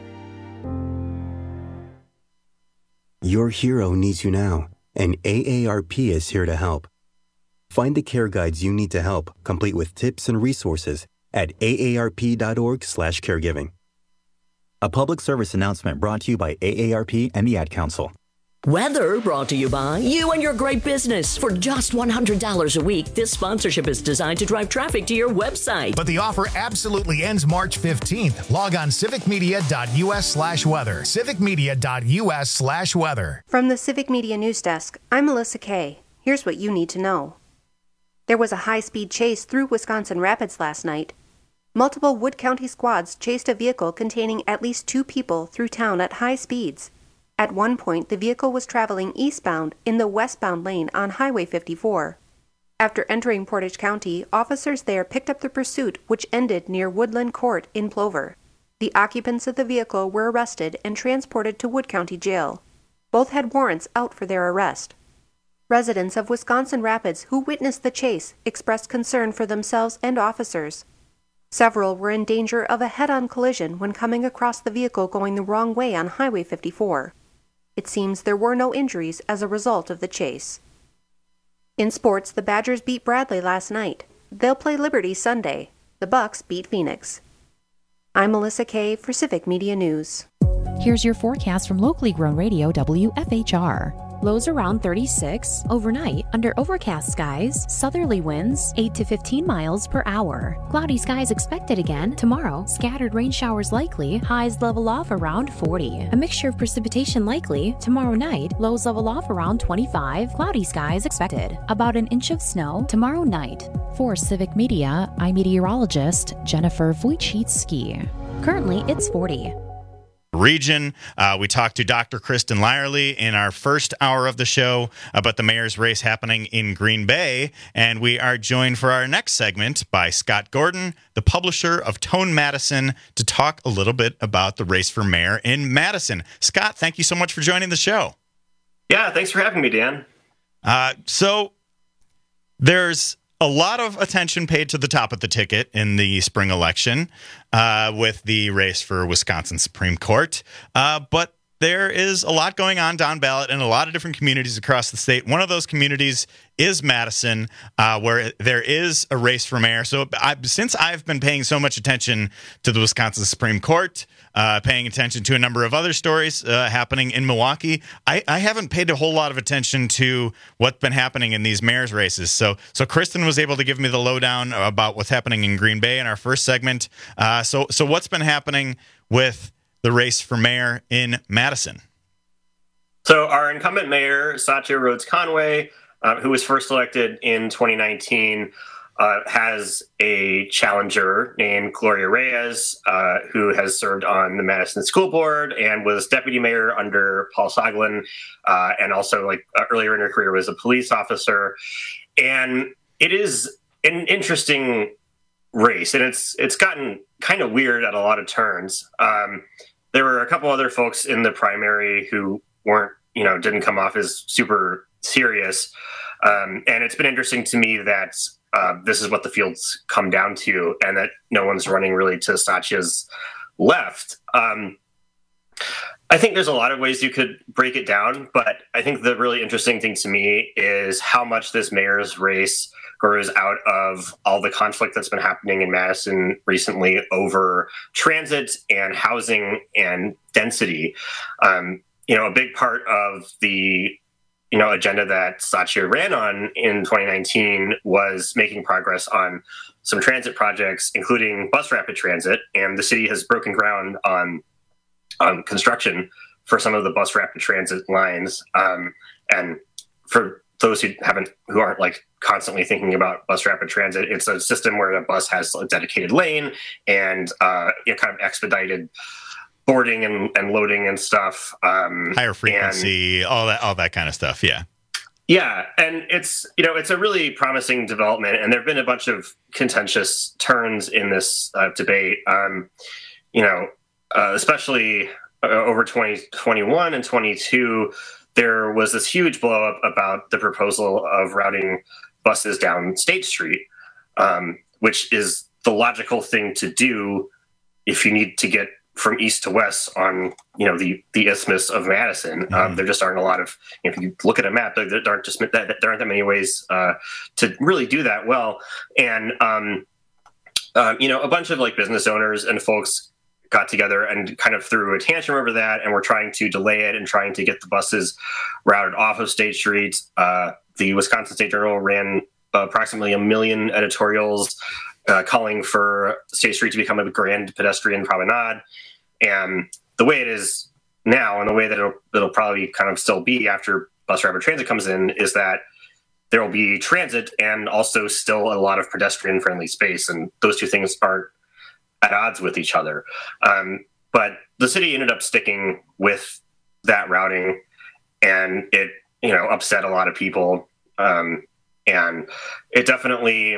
Your hero needs you now, and A A R P is here to help. Find the care guides you need to help, complete with tips and resources at A A R P dot org slash caregiving. A public service announcement brought to you by A A R P and the Ad Council. Weather brought to you by you and your great business. For just one hundred dollars a week, this sponsorship is designed to drive traffic to your website. But the offer absolutely ends March fifteenth. Log on civic media dot U S slash weather. civic media dot U S slash weather. From the Civic Media News Desk, I'm Melissa Kay. Here's what you need to know. There was a high-speed chase through Wisconsin Rapids last night. Multiple Wood County squads chased a vehicle containing at least two people through town at high speeds. At one point, the vehicle was traveling eastbound in the westbound lane on Highway fifty-four. After entering Portage County, officers there picked up the pursuit, which ended near Woodland Court in Plover. The occupants of the vehicle were arrested and transported to Wood County Jail. Both had warrants out for their arrest. Residents of Wisconsin Rapids who witnessed the chase expressed concern for themselves and officers. Several were in danger of a head-on collision when coming across the vehicle going the wrong way on Highway fifty-four. It seems there were no injuries as a result of the chase. In sports, the Badgers beat Bradley last night. They'll play Liberty Sunday. The Bucks beat Phoenix. I'm Melissa Kay for Civic Media News. Here's your forecast from locally grown radio W F H R. Lows around thirty-six. Overnight, under overcast skies, southerly winds eight to fifteen miles per hour. Cloudy skies expected again tomorrow. Scattered rain showers likely. Highs level off around forty. A mixture of precipitation likely. Tomorrow night, lows level off around twenty-five. Cloudy skies expected. About an inch of snow tomorrow night. For Civic Media, I'm meteorologist Jennifer Wojcicki. Currently, it's forty. region. Uh, we talked to Doctor Kristen Lyerly in our first hour of the show about the mayor's race happening in Green Bay, and we are joined for our next segment by Scott Gordon, the publisher of Tone Madison, to talk a little bit about the race for mayor in Madison. Scott, thank you so much for joining the show. Yeah, thanks for having me, Dan. Uh, so there's a lot of attention paid to the top of the ticket in the spring election uh, with the race for Wisconsin Supreme Court. Uh, but there is a lot going on down ballot in a lot of different communities across the state. One of those communities is Madison, uh, where there is a race for mayor. So I, since I've been paying so much attention to the Wisconsin Supreme Court, uh, paying attention to a number of other stories uh, happening in Milwaukee, I, I haven't paid a whole lot of attention to what's been happening in these mayor's races. So, so Kristen was able to give me the lowdown about what's happening in Green Bay in our first segment. Uh, so, so what's been happening with the race for mayor in Madison? So our incumbent mayor, Satya Rhodes Conway, uh, who was first elected in twenty nineteen, uh, has a challenger named Gloria Reyes, uh, who has served on the Madison School Board and was deputy mayor under Paul Soglin, uh, and also like uh, earlier in her career was a police officer. And it is an interesting race, and it's it's gotten kind of weird at a lot of turns. Um, there were a couple other folks in the primary who weren't, you know, didn't come off as super serious. Um, and it's been interesting to me that uh, this is what the field's come down to, and that no one's running really to Satya's left. Um, I think there's a lot of ways you could break it down, but I think the really interesting thing to me is how much this mayor's race grows out of all the conflict that's been happening in Madison recently over transit and housing and density. Um, you know, a big part of the, you know, agenda that Satya ran on in twenty nineteen was making progress on some transit projects, including bus rapid transit. And the city has broken ground on, on construction for some of the bus rapid transit lines. Um, and for those who haven't, who aren't like constantly thinking about bus rapid transit, it's a system where a bus has a dedicated lane and uh, you know, kind of expedited boarding and, and loading and stuff. Um, Higher frequency, and, all that, all that kind of stuff. Yeah. Yeah. And it's, you know, it's a really promising development, and there've been a bunch of contentious turns in this uh, debate. Um, you know, uh, especially uh, over twenty twenty-one and twenty-two, there was this huge blow up about the proposal of routing buses down State Street, um, which is the logical thing to do if you need to get from east to west on, you know, the, the isthmus of Madison. Mm-hmm. Um, there just aren't a lot of, if you look at a map, there, there aren't just that, there aren't that many ways uh, to really do that well. And, um, uh, you know, a bunch of like business owners and folks got together and kind of threw a tantrum over that, and we're trying to delay it and trying to get the buses routed off of State Street. Uh, the Wisconsin State Journal ran approximately a million editorials uh, calling for State Street to become a grand pedestrian promenade. And the way it is now, and the way that it'll, it'll probably kind of still be after bus rapid transit comes in, is that there will be transit and also still a lot of pedestrian friendly space. And those two things aren't at odds with each other. Um, but the city ended up sticking with that routing, and it, you know, upset a lot of people. Um, and it definitely,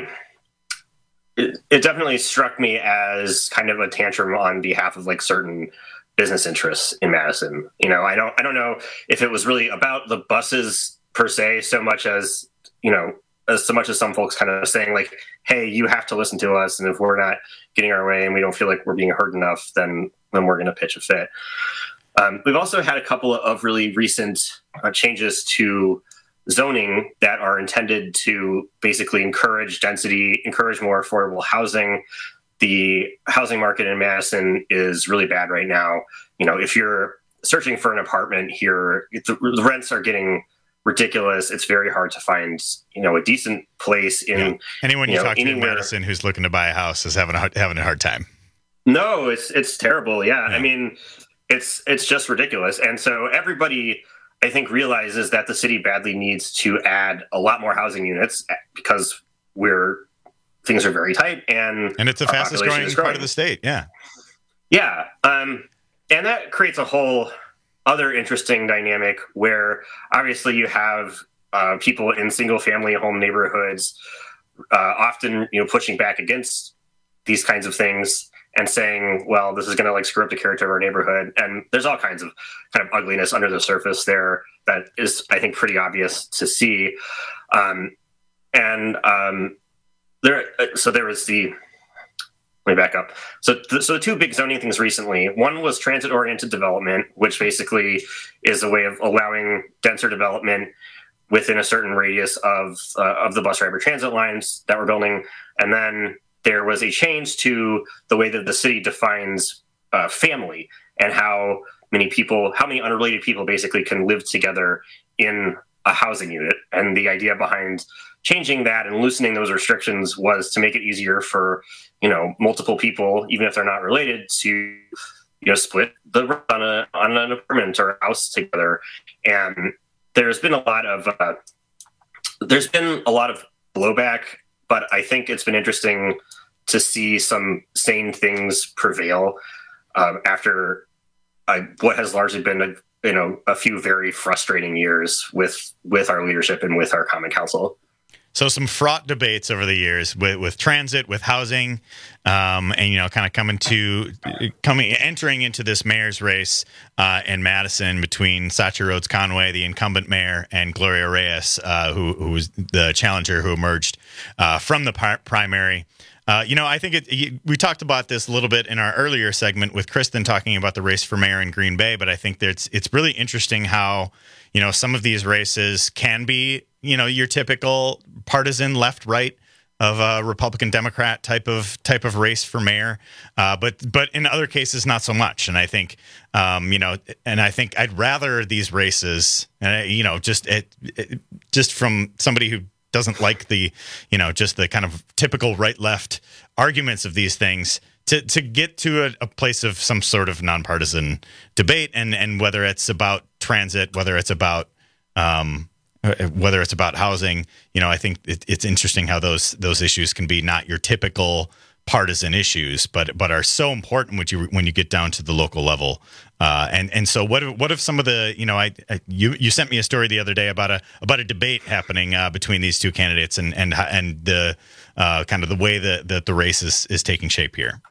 it, it definitely struck me as kind of a tantrum on behalf of like certain business interests in Madison. You know, I don't, I don't know if it was really about the buses per se, so much as, you know, as so much as some folks kind of saying like, hey, you have to listen to us, and if we're not getting our way and we don't feel like we're being heard enough, then then we're going to pitch a fit. Um, we've also had a couple of really recent uh, changes to zoning that are intended to basically encourage density, encourage more affordable housing. The housing market in Madison is really bad right now. You know, if you're searching for an apartment here, the, the rents are getting ridiculous. It's very hard to find, you know, a decent place in yeah. anyone you, you know, talk to anywhere. in Madison who's looking to buy a house is having a hard, having a hard time. No, it's it's terrible. Yeah. yeah, I mean, it's it's just ridiculous. And so everybody, I think, realizes that the city badly needs to add a lot more housing units because we're things are very tight, and and it's the fastest growing, growing part of the state. Yeah, yeah. Um, and that creates a whole other interesting dynamic where obviously you have uh, people in single-family home neighborhoods uh, often, you know, pushing back against these kinds of things and saying, well, this is going to like screw up the character of our neighborhood. And there's all kinds of kind of ugliness under the surface there that is, I think, pretty obvious to see. Um, and um, there, so there was the, let me back up. So, th- so the two big zoning things recently, one was transit-oriented development, which basically is a way of allowing denser development within a certain radius of uh, of the bus rapid transit lines that we're building. And then there was a change to the way that the city defines uh, family and how many people, how many unrelated people basically can live together in a housing unit. And the idea behind changing that and loosening those restrictions was to make it easier for, you know, multiple people, even if they're not related, to, you know, split the rent on a on an apartment or a house together. And there's been a lot of uh, there's been a lot of blowback, but I think it's been interesting to see some sane things prevail um, after uh, what has largely been a, you know, a few very frustrating years with with our leadership and with our Common Council. So some fraught debates over the years with, with transit, with housing, um, and, you know, kind of coming to coming entering into this mayor's race uh, in Madison between Sacha Rhodes Conway, the incumbent mayor, and Gloria Reyes, uh, who who was the challenger who emerged uh, from the par- primary. Uh, you know, I think it, we talked about this a little bit in our earlier segment with Kristen talking about the race for mayor in Green Bay, but I think that it's it's really interesting how, you know, some of these races can be, you know, your typical partisan left-right of a Republican Democrat type of type of race for mayor, uh, but but in other cases not so much. And I think, um, you know, and I think I'd rather these races, uh, you know, just it, it, just from somebody who doesn't like the, you know, just the kind of typical right-left arguments of these things, to to get to a, a place of some sort of nonpartisan debate, and and whether it's about transit, whether it's about um, whether it's about housing, you know, I think it, it's interesting how those those issues can be not your typical partisan issues, but but are so important when you when you get down to the local level. Uh, and and so what what if some of the, you know, I, I you you sent me a story the other day about a about a debate happening uh, between these two candidates and and and the uh, kind of the way that, that the race is is taking shape here.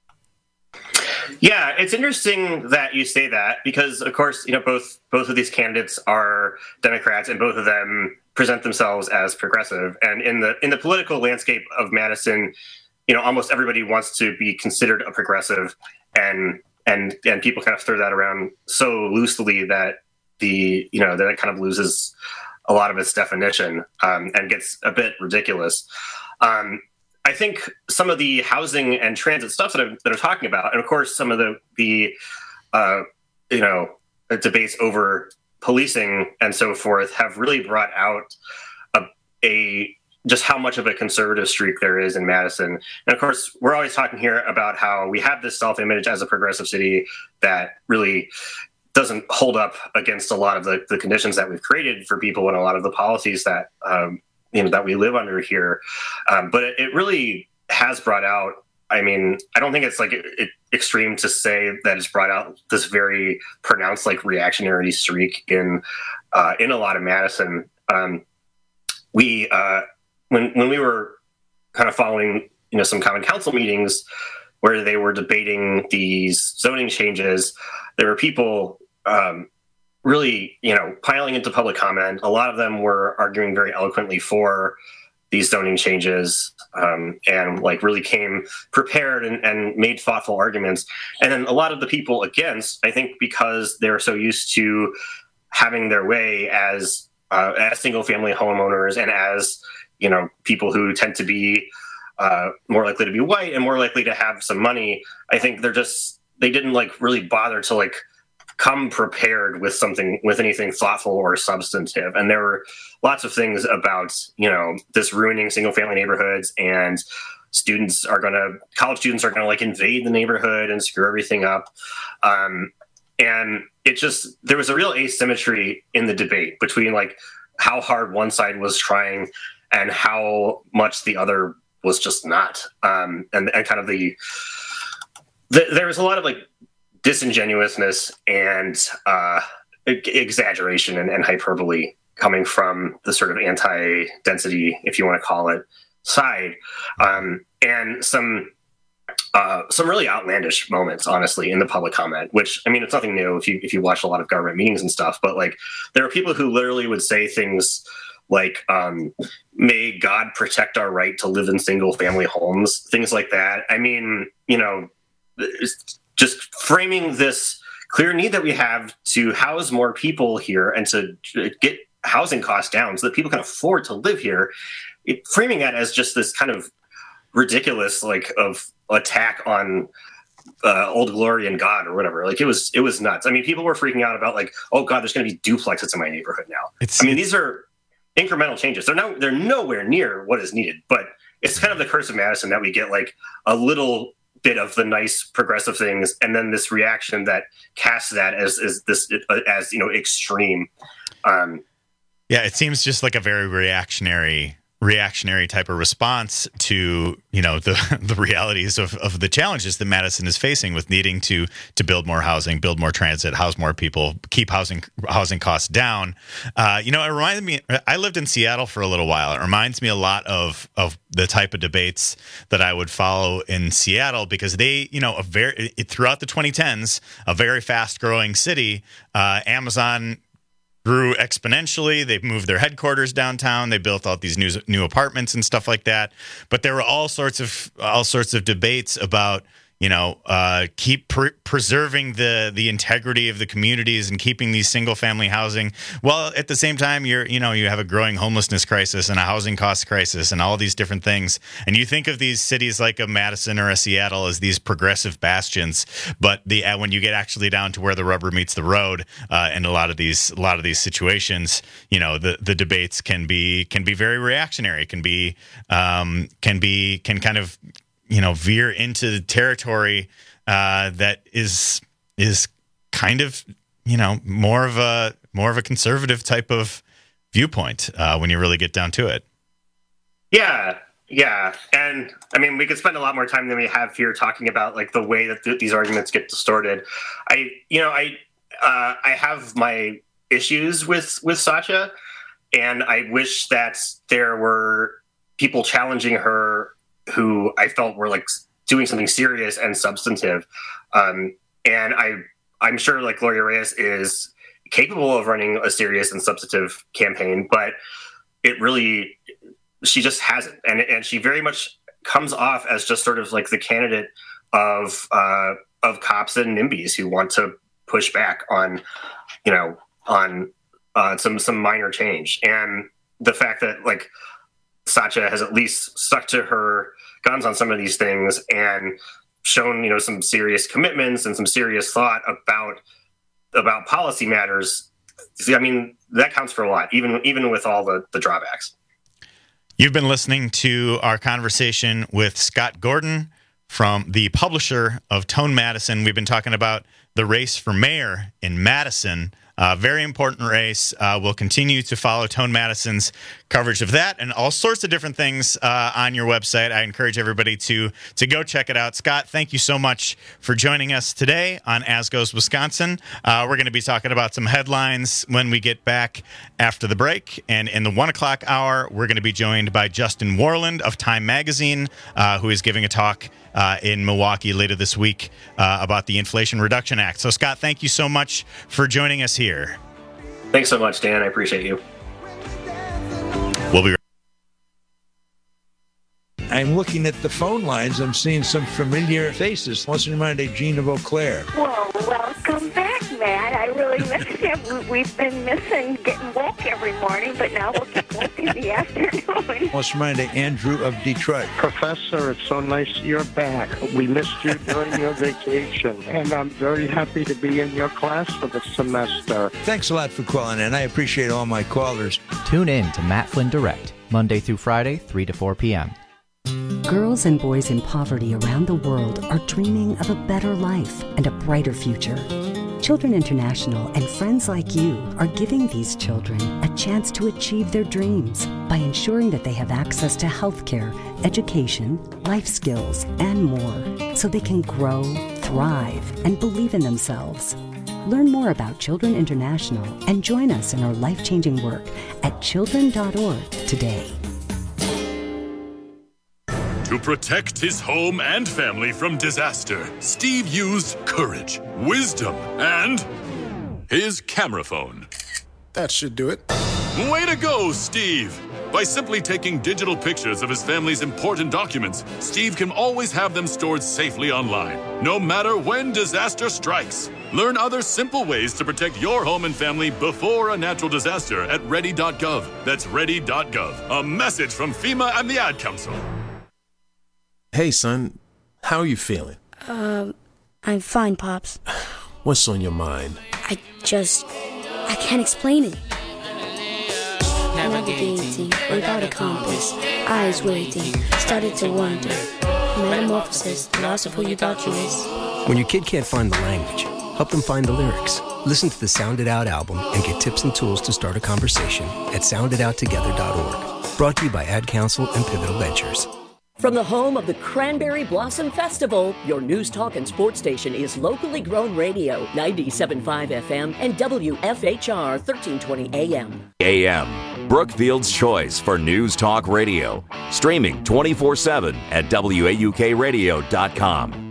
Yeah, it's interesting that you say that because, of course, you know, both both of these candidates are Democrats and both of them present themselves as progressive. And in the in the political landscape of Madison, you know, almost everybody wants to be considered a progressive, and and and people kind of throw that around so loosely that the you know that it kind of loses a lot of its definition um, and gets a bit ridiculous. Um, I think some of the housing and transit stuff that I'm, that I'm talking about, and of course some of the the uh, you know debates over policing and so forth, have really brought out a, a just how much of a conservative streak there is in Madison. And of course, we're always talking here about how we have this self-image as a progressive city that really doesn't hold up against a lot of the, the conditions that we've created for people and a lot of the policies that um, you know that we live under here. Um, but it, it really has brought out, I mean, I don't think it's like it, it, extreme to say that it's brought out this very pronounced like reactionary streak in uh, in a lot of Madison. Um, we uh, when when we were kind of following, you know, some Common Council meetings where they were debating these zoning changes, there were people um, really, you know, piling into public comment. A lot of them were arguing very eloquently for these zoning changes um, and like really came prepared and, and made thoughtful arguments. And then a lot of the people against, I think because they're so used to having their way as uh, as single family homeowners and as, you know, people who tend to be uh, more likely to be white and more likely to have some money, I think they're just, they didn't like really bother to like come prepared with something, with anything thoughtful or substantive. And there were lots of things about, you know, this ruining single family neighborhoods, and students are going to, college students are going to like invade the neighborhood and screw everything up. Um, and it just, there was a real asymmetry in the debate between like how hard one side was trying and how much the other was just not. Um, and, and kind of the, the, there was a lot of like disingenuousness and uh, exaggeration and, and hyperbole coming from the sort of anti-density, if you want to call it, side, um, and some uh, some really outlandish moments, honestly, in the public comment. Which, I mean, it's nothing new if you if you watch a lot of government meetings and stuff. But like, there are people who literally would say things like, um, "May God protect our right to live in single-family homes," things like that. I mean, you know, just framing this clear need that we have to house more people here and to get housing costs down so that people can afford to live here, it, framing that as just this kind of ridiculous, like, of attack on uh, Old Glory and God or whatever. Like, it was, it was nuts. I mean, people were freaking out about like, oh God, there's going to be duplexes in my neighborhood now. It's, I mean, these are incremental changes. They're no, they're nowhere near what is needed, but it's kind of the curse of Madison that we get like a little bit of the nice progressive things, and then this reaction that casts that as, as this, as, you know, extreme. Um, Yeah, it seems just like a very reactionary reactionary type of response to, you know, the the realities of, of the challenges that Madison is facing with needing to to build more housing, build more transit, house more people, keep housing housing costs down. Uh, you know, it reminded me, I lived in Seattle for a little while. It reminds me a lot of of the type of debates that I would follow in Seattle, because they, you know, a very it, throughout the twenty tens, a very fast growing city, uh, Amazon grew exponentially. They've moved their headquarters downtown. They built all these new new apartments and stuff like that. But there were all sorts of all sorts of debates about, you know, uh, keep pre- preserving the the integrity of the communities and keeping these single family housing. Well, at the same time, you're you know you have a growing homelessness crisis and a housing cost crisis and all these different things. And you think of these cities like a Madison or a Seattle as these progressive bastions, but the uh, when you get actually down to where the rubber meets the road, uh, in a lot of these a lot of these situations, you know, the the debates can be can be very reactionary, can be um, can be can kind of you know, veer into territory uh, that is is kind of, you know, more of a more of a conservative type of viewpoint uh, when you really get down to it. Yeah, yeah, and I mean, we could spend a lot more time than we have here talking about like the way that th- these arguments get distorted. I, you know, I uh, I have my issues with with Satya, and I wish that there were people challenging her who I felt were like doing something serious and substantive. Um, and I, I'm sure like Gloria Reyes is capable of running a serious and substantive campaign, but it really, she just hasn't. And, and she very much comes off as just sort of like the candidate of, uh, of cops and NIMBYs who want to push back on, you know, on uh, some, some minor change. And the fact that like, Satya has at least stuck to her guns on some of these things and shown, you know, some serious commitments and some serious thought about about policy matters. I mean, that counts for a lot, even even with all the, the drawbacks. You've been listening to our conversation with Scott Gordon, from the publisher of Tone Madison. We've been talking about the race for mayor in Madison. Uh, very important race. Uh, we'll continue to follow Tone Madison's coverage of that and all sorts of different things uh, on your website. I encourage everybody to to go check it out. Scott, thank you so much for joining us today on As Goes Wisconsin. Uh, we're going to be talking about some headlines when we get back after the break. And in the one o'clock hour, we're going to be joined by Justin Warland of Time Magazine, uh, who is giving a talk Uh, in Milwaukee later this week uh, about the Inflation Reduction Act. So, Scott, thank you so much for joining us here. Thanks so much, Dan. I appreciate you. We'll be right I'm looking at the phone lines. I'm seeing some familiar faces. Let's remind a Jean of Eau Claire. Well, welcome back, Matt. I really miss you. We've been missing getting woke every morning, but now we'll get woke in the afternoon. Let's remind a Andrew of Detroit. Professor, it's so nice you're back. We missed you during your vacation, and I'm very happy to be in your class for the semester. Thanks a lot for calling in. I appreciate all my callers. Tune in to Matt Flynn Direct, Monday through Friday, three to four p.m. Girls and boys in poverty around the world are dreaming of a better life and a brighter future. Children International and friends like you are giving these children a chance to achieve their dreams by ensuring that they have access to health care, education, life skills, and more, so they can grow, thrive, and believe in themselves. Learn more about Children International and join us in our life-changing work at children dot org today. To protect his home and family from disaster, Steve used courage, wisdom, and his camera phone. That should do it. Way to go, Steve! By simply taking digital pictures of his family's important documents, Steve can always have them stored safely online, no matter when disaster strikes. Learn other simple ways to protect your home and family before a natural disaster at ready dot gov. That's ready dot gov. A message from FEMA and the Ad Council. Hey, son. How are you feeling? Um, I'm fine, Pops. What's on your mind? I just... I can't explain it. Navigating without a compass, eyes waiting, started to wonder. Metamorphosis, the loss of who you thought you was. When your kid can't find the language, help them find the lyrics. Listen to the Sound It Out album and get tips and tools to start a conversation at sound it out together dot org. Brought to you by Ad Council and Pivotal Ventures. From the home of the Cranberry Blossom Festival, your news talk and sports station is locally grown radio, ninety-seven point five F M and W F H R thirteen twenty A M. A M, Brookfield's choice for news talk radio. Streaming twenty-four seven at W A U K radio dot com.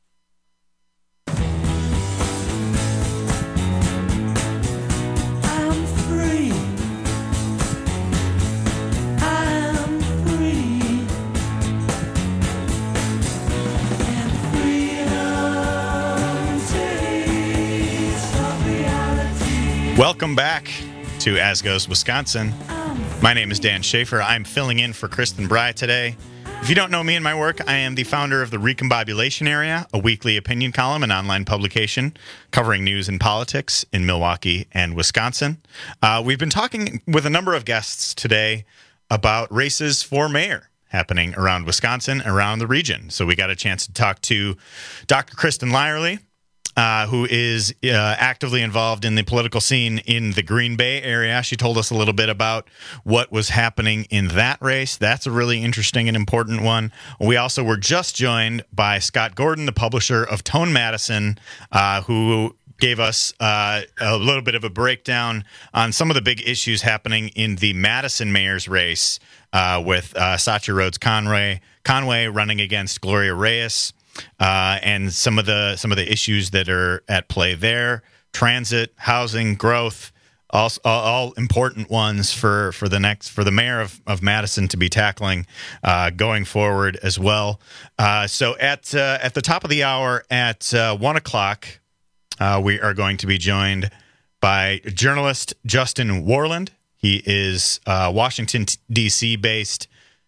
Welcome back to As Goes Wisconsin. My name is Dan Schaefer. I'm filling in for Kristen Bry today. If you don't know me and my work, I am the founder of the Recombobulation Area, a weekly opinion column and online publication covering news and politics in Milwaukee and Wisconsin. Uh, we've been talking with a number of guests today about races for mayor happening around Wisconsin, around the region. So we got a chance to talk to Doctor Kristen Lyerly, Uh, who is uh, actively involved in the political scene in the Green Bay area. She told us a little bit about what was happening in that race. That's a really interesting and important one. We also were just joined by Scott Gordon, the publisher of Tone Madison, uh, who gave us uh, a little bit of a breakdown on some of the big issues happening in the Madison mayor's race uh, with uh, Satya Rhodes Conway, Conway running against Gloria Reyes. Uh, and some of the some of the issues that are at play there: transit, housing, growth, all, all important ones for, for the next for the mayor of, of Madison to be tackling uh, going forward as well. Uh, so at uh, at the top of the hour at uh, one o'clock, uh, we are going to be joined by journalist Justin Warland. He is uh, Washington D C based.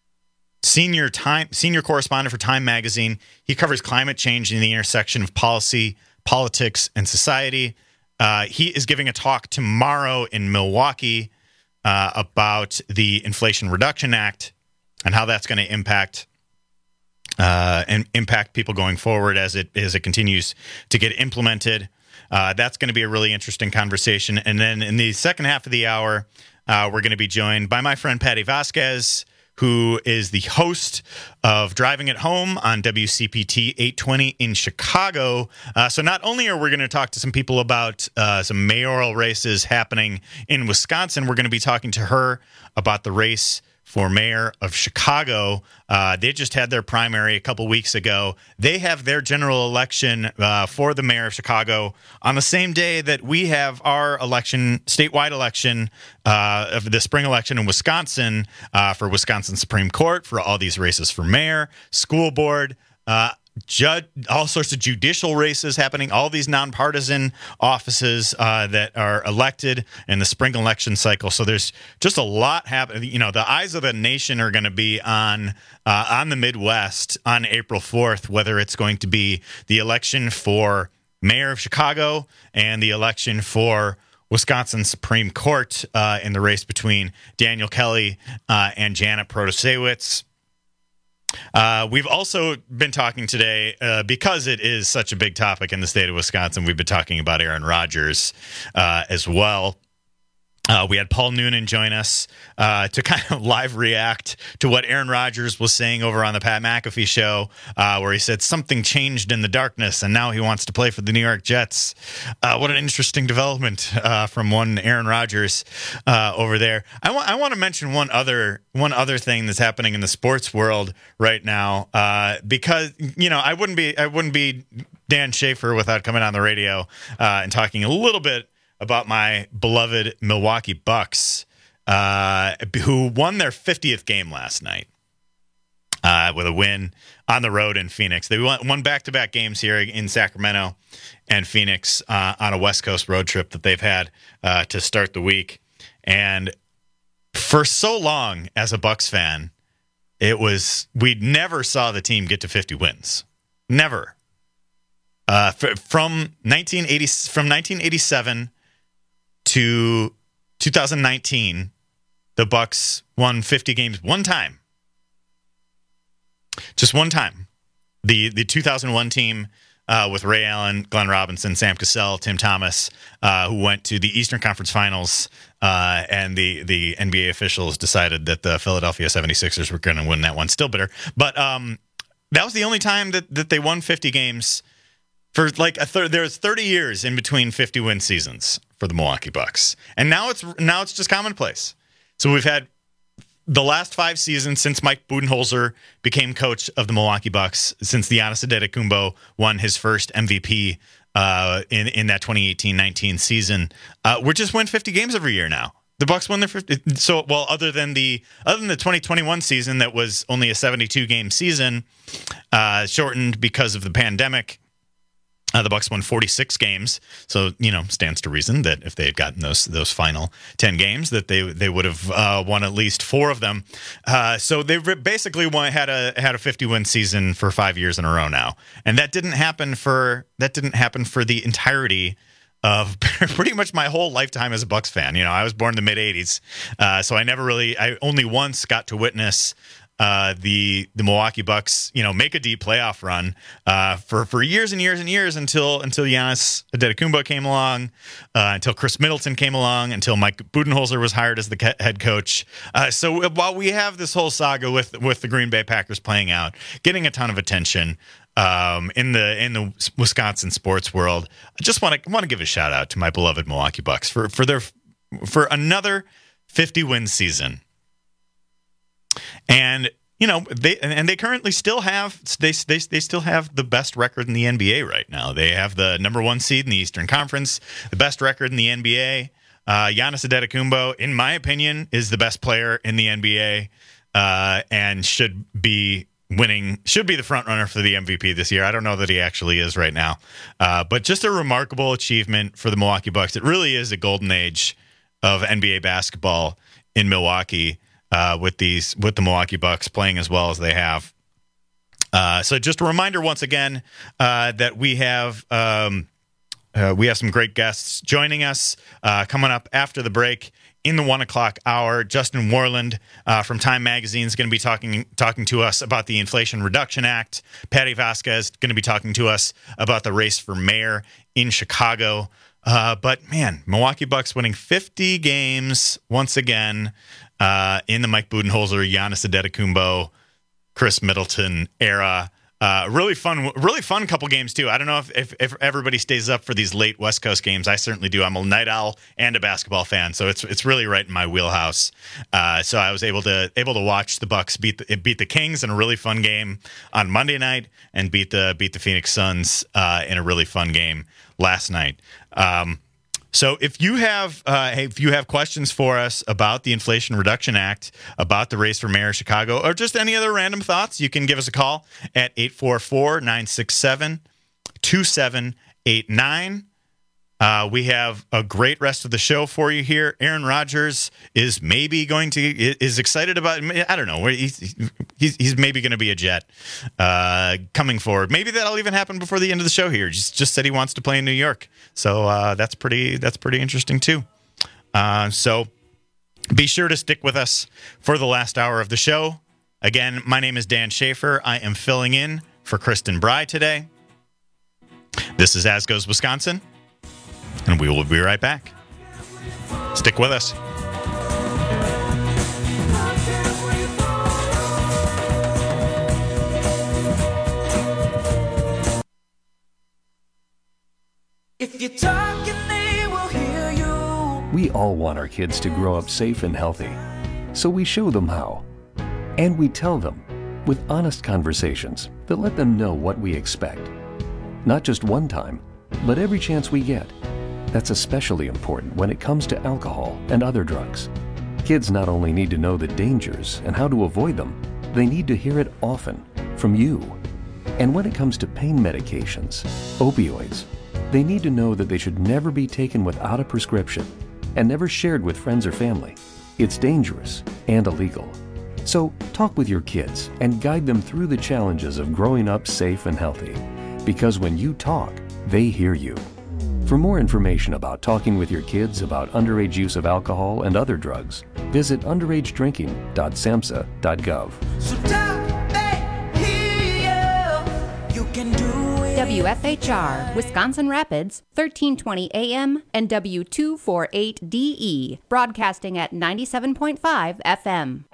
Senior time senior correspondent for Time Magazine. He covers climate change in the intersection of policy, politics, and society. Uh, he is giving a talk tomorrow in Milwaukee uh, about the Inflation Reduction Act and how that's going to impact uh, and impact people going forward as it as it continues to get implemented. Uh, that's going to be a really interesting conversation. And then in the second half of the hour, uh, we're going to be joined by my friend Patty Vasquez, who is the host of Driving It Home on W C P T eight twenty in Chicago. Uh, so not only are we going to talk to some people about uh, some mayoral races happening in Wisconsin, we're going to be talking to her about the race for mayor of Chicago. Uh, they just had their primary a couple weeks ago. They have their general election uh, for the mayor of Chicago on the same day that we have our election, statewide election uh, of the spring election in Wisconsin uh, for Wisconsin Supreme Court, for all these races for mayor, school board, uh, Judge, all sorts of judicial races happening, all these nonpartisan offices uh, that are elected in the spring election cycle. So there's just a lot happening. You know, the eyes of the nation are going to be on uh, on the Midwest on April fourth, whether it's going to be the election for mayor of Chicago and the election for Wisconsin Supreme Court uh, in the race between Daniel Kelly uh, and Janet Protasiewicz. Uh, we've also been talking today, uh, because it is such a big topic in the state of Wisconsin, we've been talking about Aaron Rodgers uh, as well. Uh, we had Paul Noonan join us uh, to kind of live react to what Aaron Rodgers was saying over on the Pat McAfee show, uh, where he said something changed in the darkness, and now he wants to play for the New York Jets. Uh, what an interesting development uh, from one Aaron Rodgers uh, over there. I want I want to mention one other one other thing that's happening in the sports world right now, uh, because you know I wouldn't be I wouldn't be Dan Schaefer without coming on the radio uh, and talking a little bit about my beloved Milwaukee Bucks, uh, who won their fiftieth game last night uh, with a win on the road in Phoenix. They won, won back-to-back games here in Sacramento and Phoenix uh, on a West Coast road trip that they've had uh, to start the week. And for so long as a Bucks fan, it was we never saw the team get to fifty wins. Never. Uh, f- from nineteen eighty from nineteen eighty-seven to two thousand nineteen, the Bucks won fifty games one time. Just one time. The the two thousand one team uh, with Ray Allen, Glenn Robinson, Sam Cassell, Tim Thomas, uh, who went to the Eastern Conference Finals, uh, and the, the N B A officials decided that the Philadelphia seventy-sixers were going to win that one. Still bitter. But um, that was the only time that, that they won fifty games. For like a third, there's thirty years in between fifty win seasons for the Milwaukee Bucks, and now it's now it's just commonplace. So we've had the last five seasons since Mike Budenholzer became coach of the Milwaukee Bucks, since Giannis Antetokounmpo won his first M V P uh, in in that twenty eighteen nineteen season. Uh, we're just win fifty games every year now. The Bucks won their fifty. So well, other than the other than the twenty twenty-one season that was only a seventy-two game season, uh, shortened because of the pandemic. Uh, the Bucks won forty-six games, so you know stands to reason that if they had gotten those those final ten games, that they they would have uh, won at least four of them. Uh, so they basically won, had a had a fifty win season for five years in a row now, and that didn't happen for that didn't happen for the entirety of pretty much my whole lifetime as a Bucks fan. You know, I was born in the mid eighties, uh, so I never really, I only once got to witness Uh, the the Milwaukee Bucks, you know, make a deep playoff run uh, for for years and years and years until until Giannis Antetokounmpo came along, uh, until Chris Middleton came along, until Mike Budenholzer was hired as the ca- head coach. Uh, so while we have this whole saga with with the Green Bay Packers playing out, getting a ton of attention um, in the in the Wisconsin sports world, I just want to want to give a shout out to my beloved Milwaukee Bucks for for their for another fifty win season. And you know they and they currently still have they, they they still have the best record in the N B A right now. They have the number one seed in the Eastern Conference, the best record in the N B A. Uh, Giannis Antetokounmpo, in my opinion, is the best player in the N B A uh, and should be winning, should be the front runner for the M V P this year. I don't know that he actually is right now, uh, but just a remarkable achievement for the Milwaukee Bucks. It really is a golden age of N B A basketball in Milwaukee. Uh, with these, with the Milwaukee Bucks playing as well as they have. Uh, so just a reminder once again uh, that we have um, uh, we have some great guests joining us uh, coming up after the break in the one o'clock hour. Justin Warland uh, from Time Magazine is going to be talking talking to us about the Inflation Reduction Act. Patty Vasquez is going to be talking to us about the race for mayor in Chicago. Uh, but man, Milwaukee Bucks winning fifty games once again. Uh, in the Mike Budenholzer, Giannis Antetokounmpo, Chris Middleton era. Uh, really fun, really fun couple games, too. I don't know if, if, if everybody stays up for these late West Coast games. I certainly do. I'm a night owl and a basketball fan, so it's it's really right in my wheelhouse. Uh, so I was able to able to watch the Bucks beat the, beat the Kings in a really fun game on Monday night and beat the beat the Phoenix Suns uh, in a really fun game last night. Um, So if you have uh, hey, if you have questions for us about the Inflation Reduction Act, about the race for mayor of Chicago, or just any other random thoughts, you can give us a call at eight four four, nine six seven, two seven eight nine. Uh, we have a great rest of the show for you here. Aaron Rodgers is maybe going to is excited about. I don't know. He's he's, he's maybe going to be a Jet uh, coming forward. Maybe that'll even happen before the end of the show here. Just just said he wants to play in New York, so uh, that's pretty that's pretty interesting too. Uh, so be sure to stick with us for the last hour of the show. Again, my name is Dan Schaefer. I am filling in for Kristen Bry today. This is As Goes Wisconsin. And we will be right back. Stick with us. If you're talking, they will hear you. We all want our kids to grow up safe and healthy, so we show them how. And we tell them with honest conversations that let them know what we expect. Not just one time, but every chance we get. That's especially important when it comes to alcohol and other drugs. Kids not only need to know the dangers and how to avoid them, they need to hear it often from you. And when it comes to pain medications, opioids, they need to know that they should never be taken without a prescription and never shared with friends or family. It's dangerous and illegal. So talk with your kids and guide them through the challenges of growing up safe and healthy. Because when you talk, they hear you. For more information about talking with your kids about underage use of alcohol and other drugs, visit underage drinking dot samhsa dot gov. So talk, they hear you. You can do it. W F H R, Wisconsin Rapids, thirteen twenty A M and W two forty-eight D E, broadcasting at ninety-seven point five F M.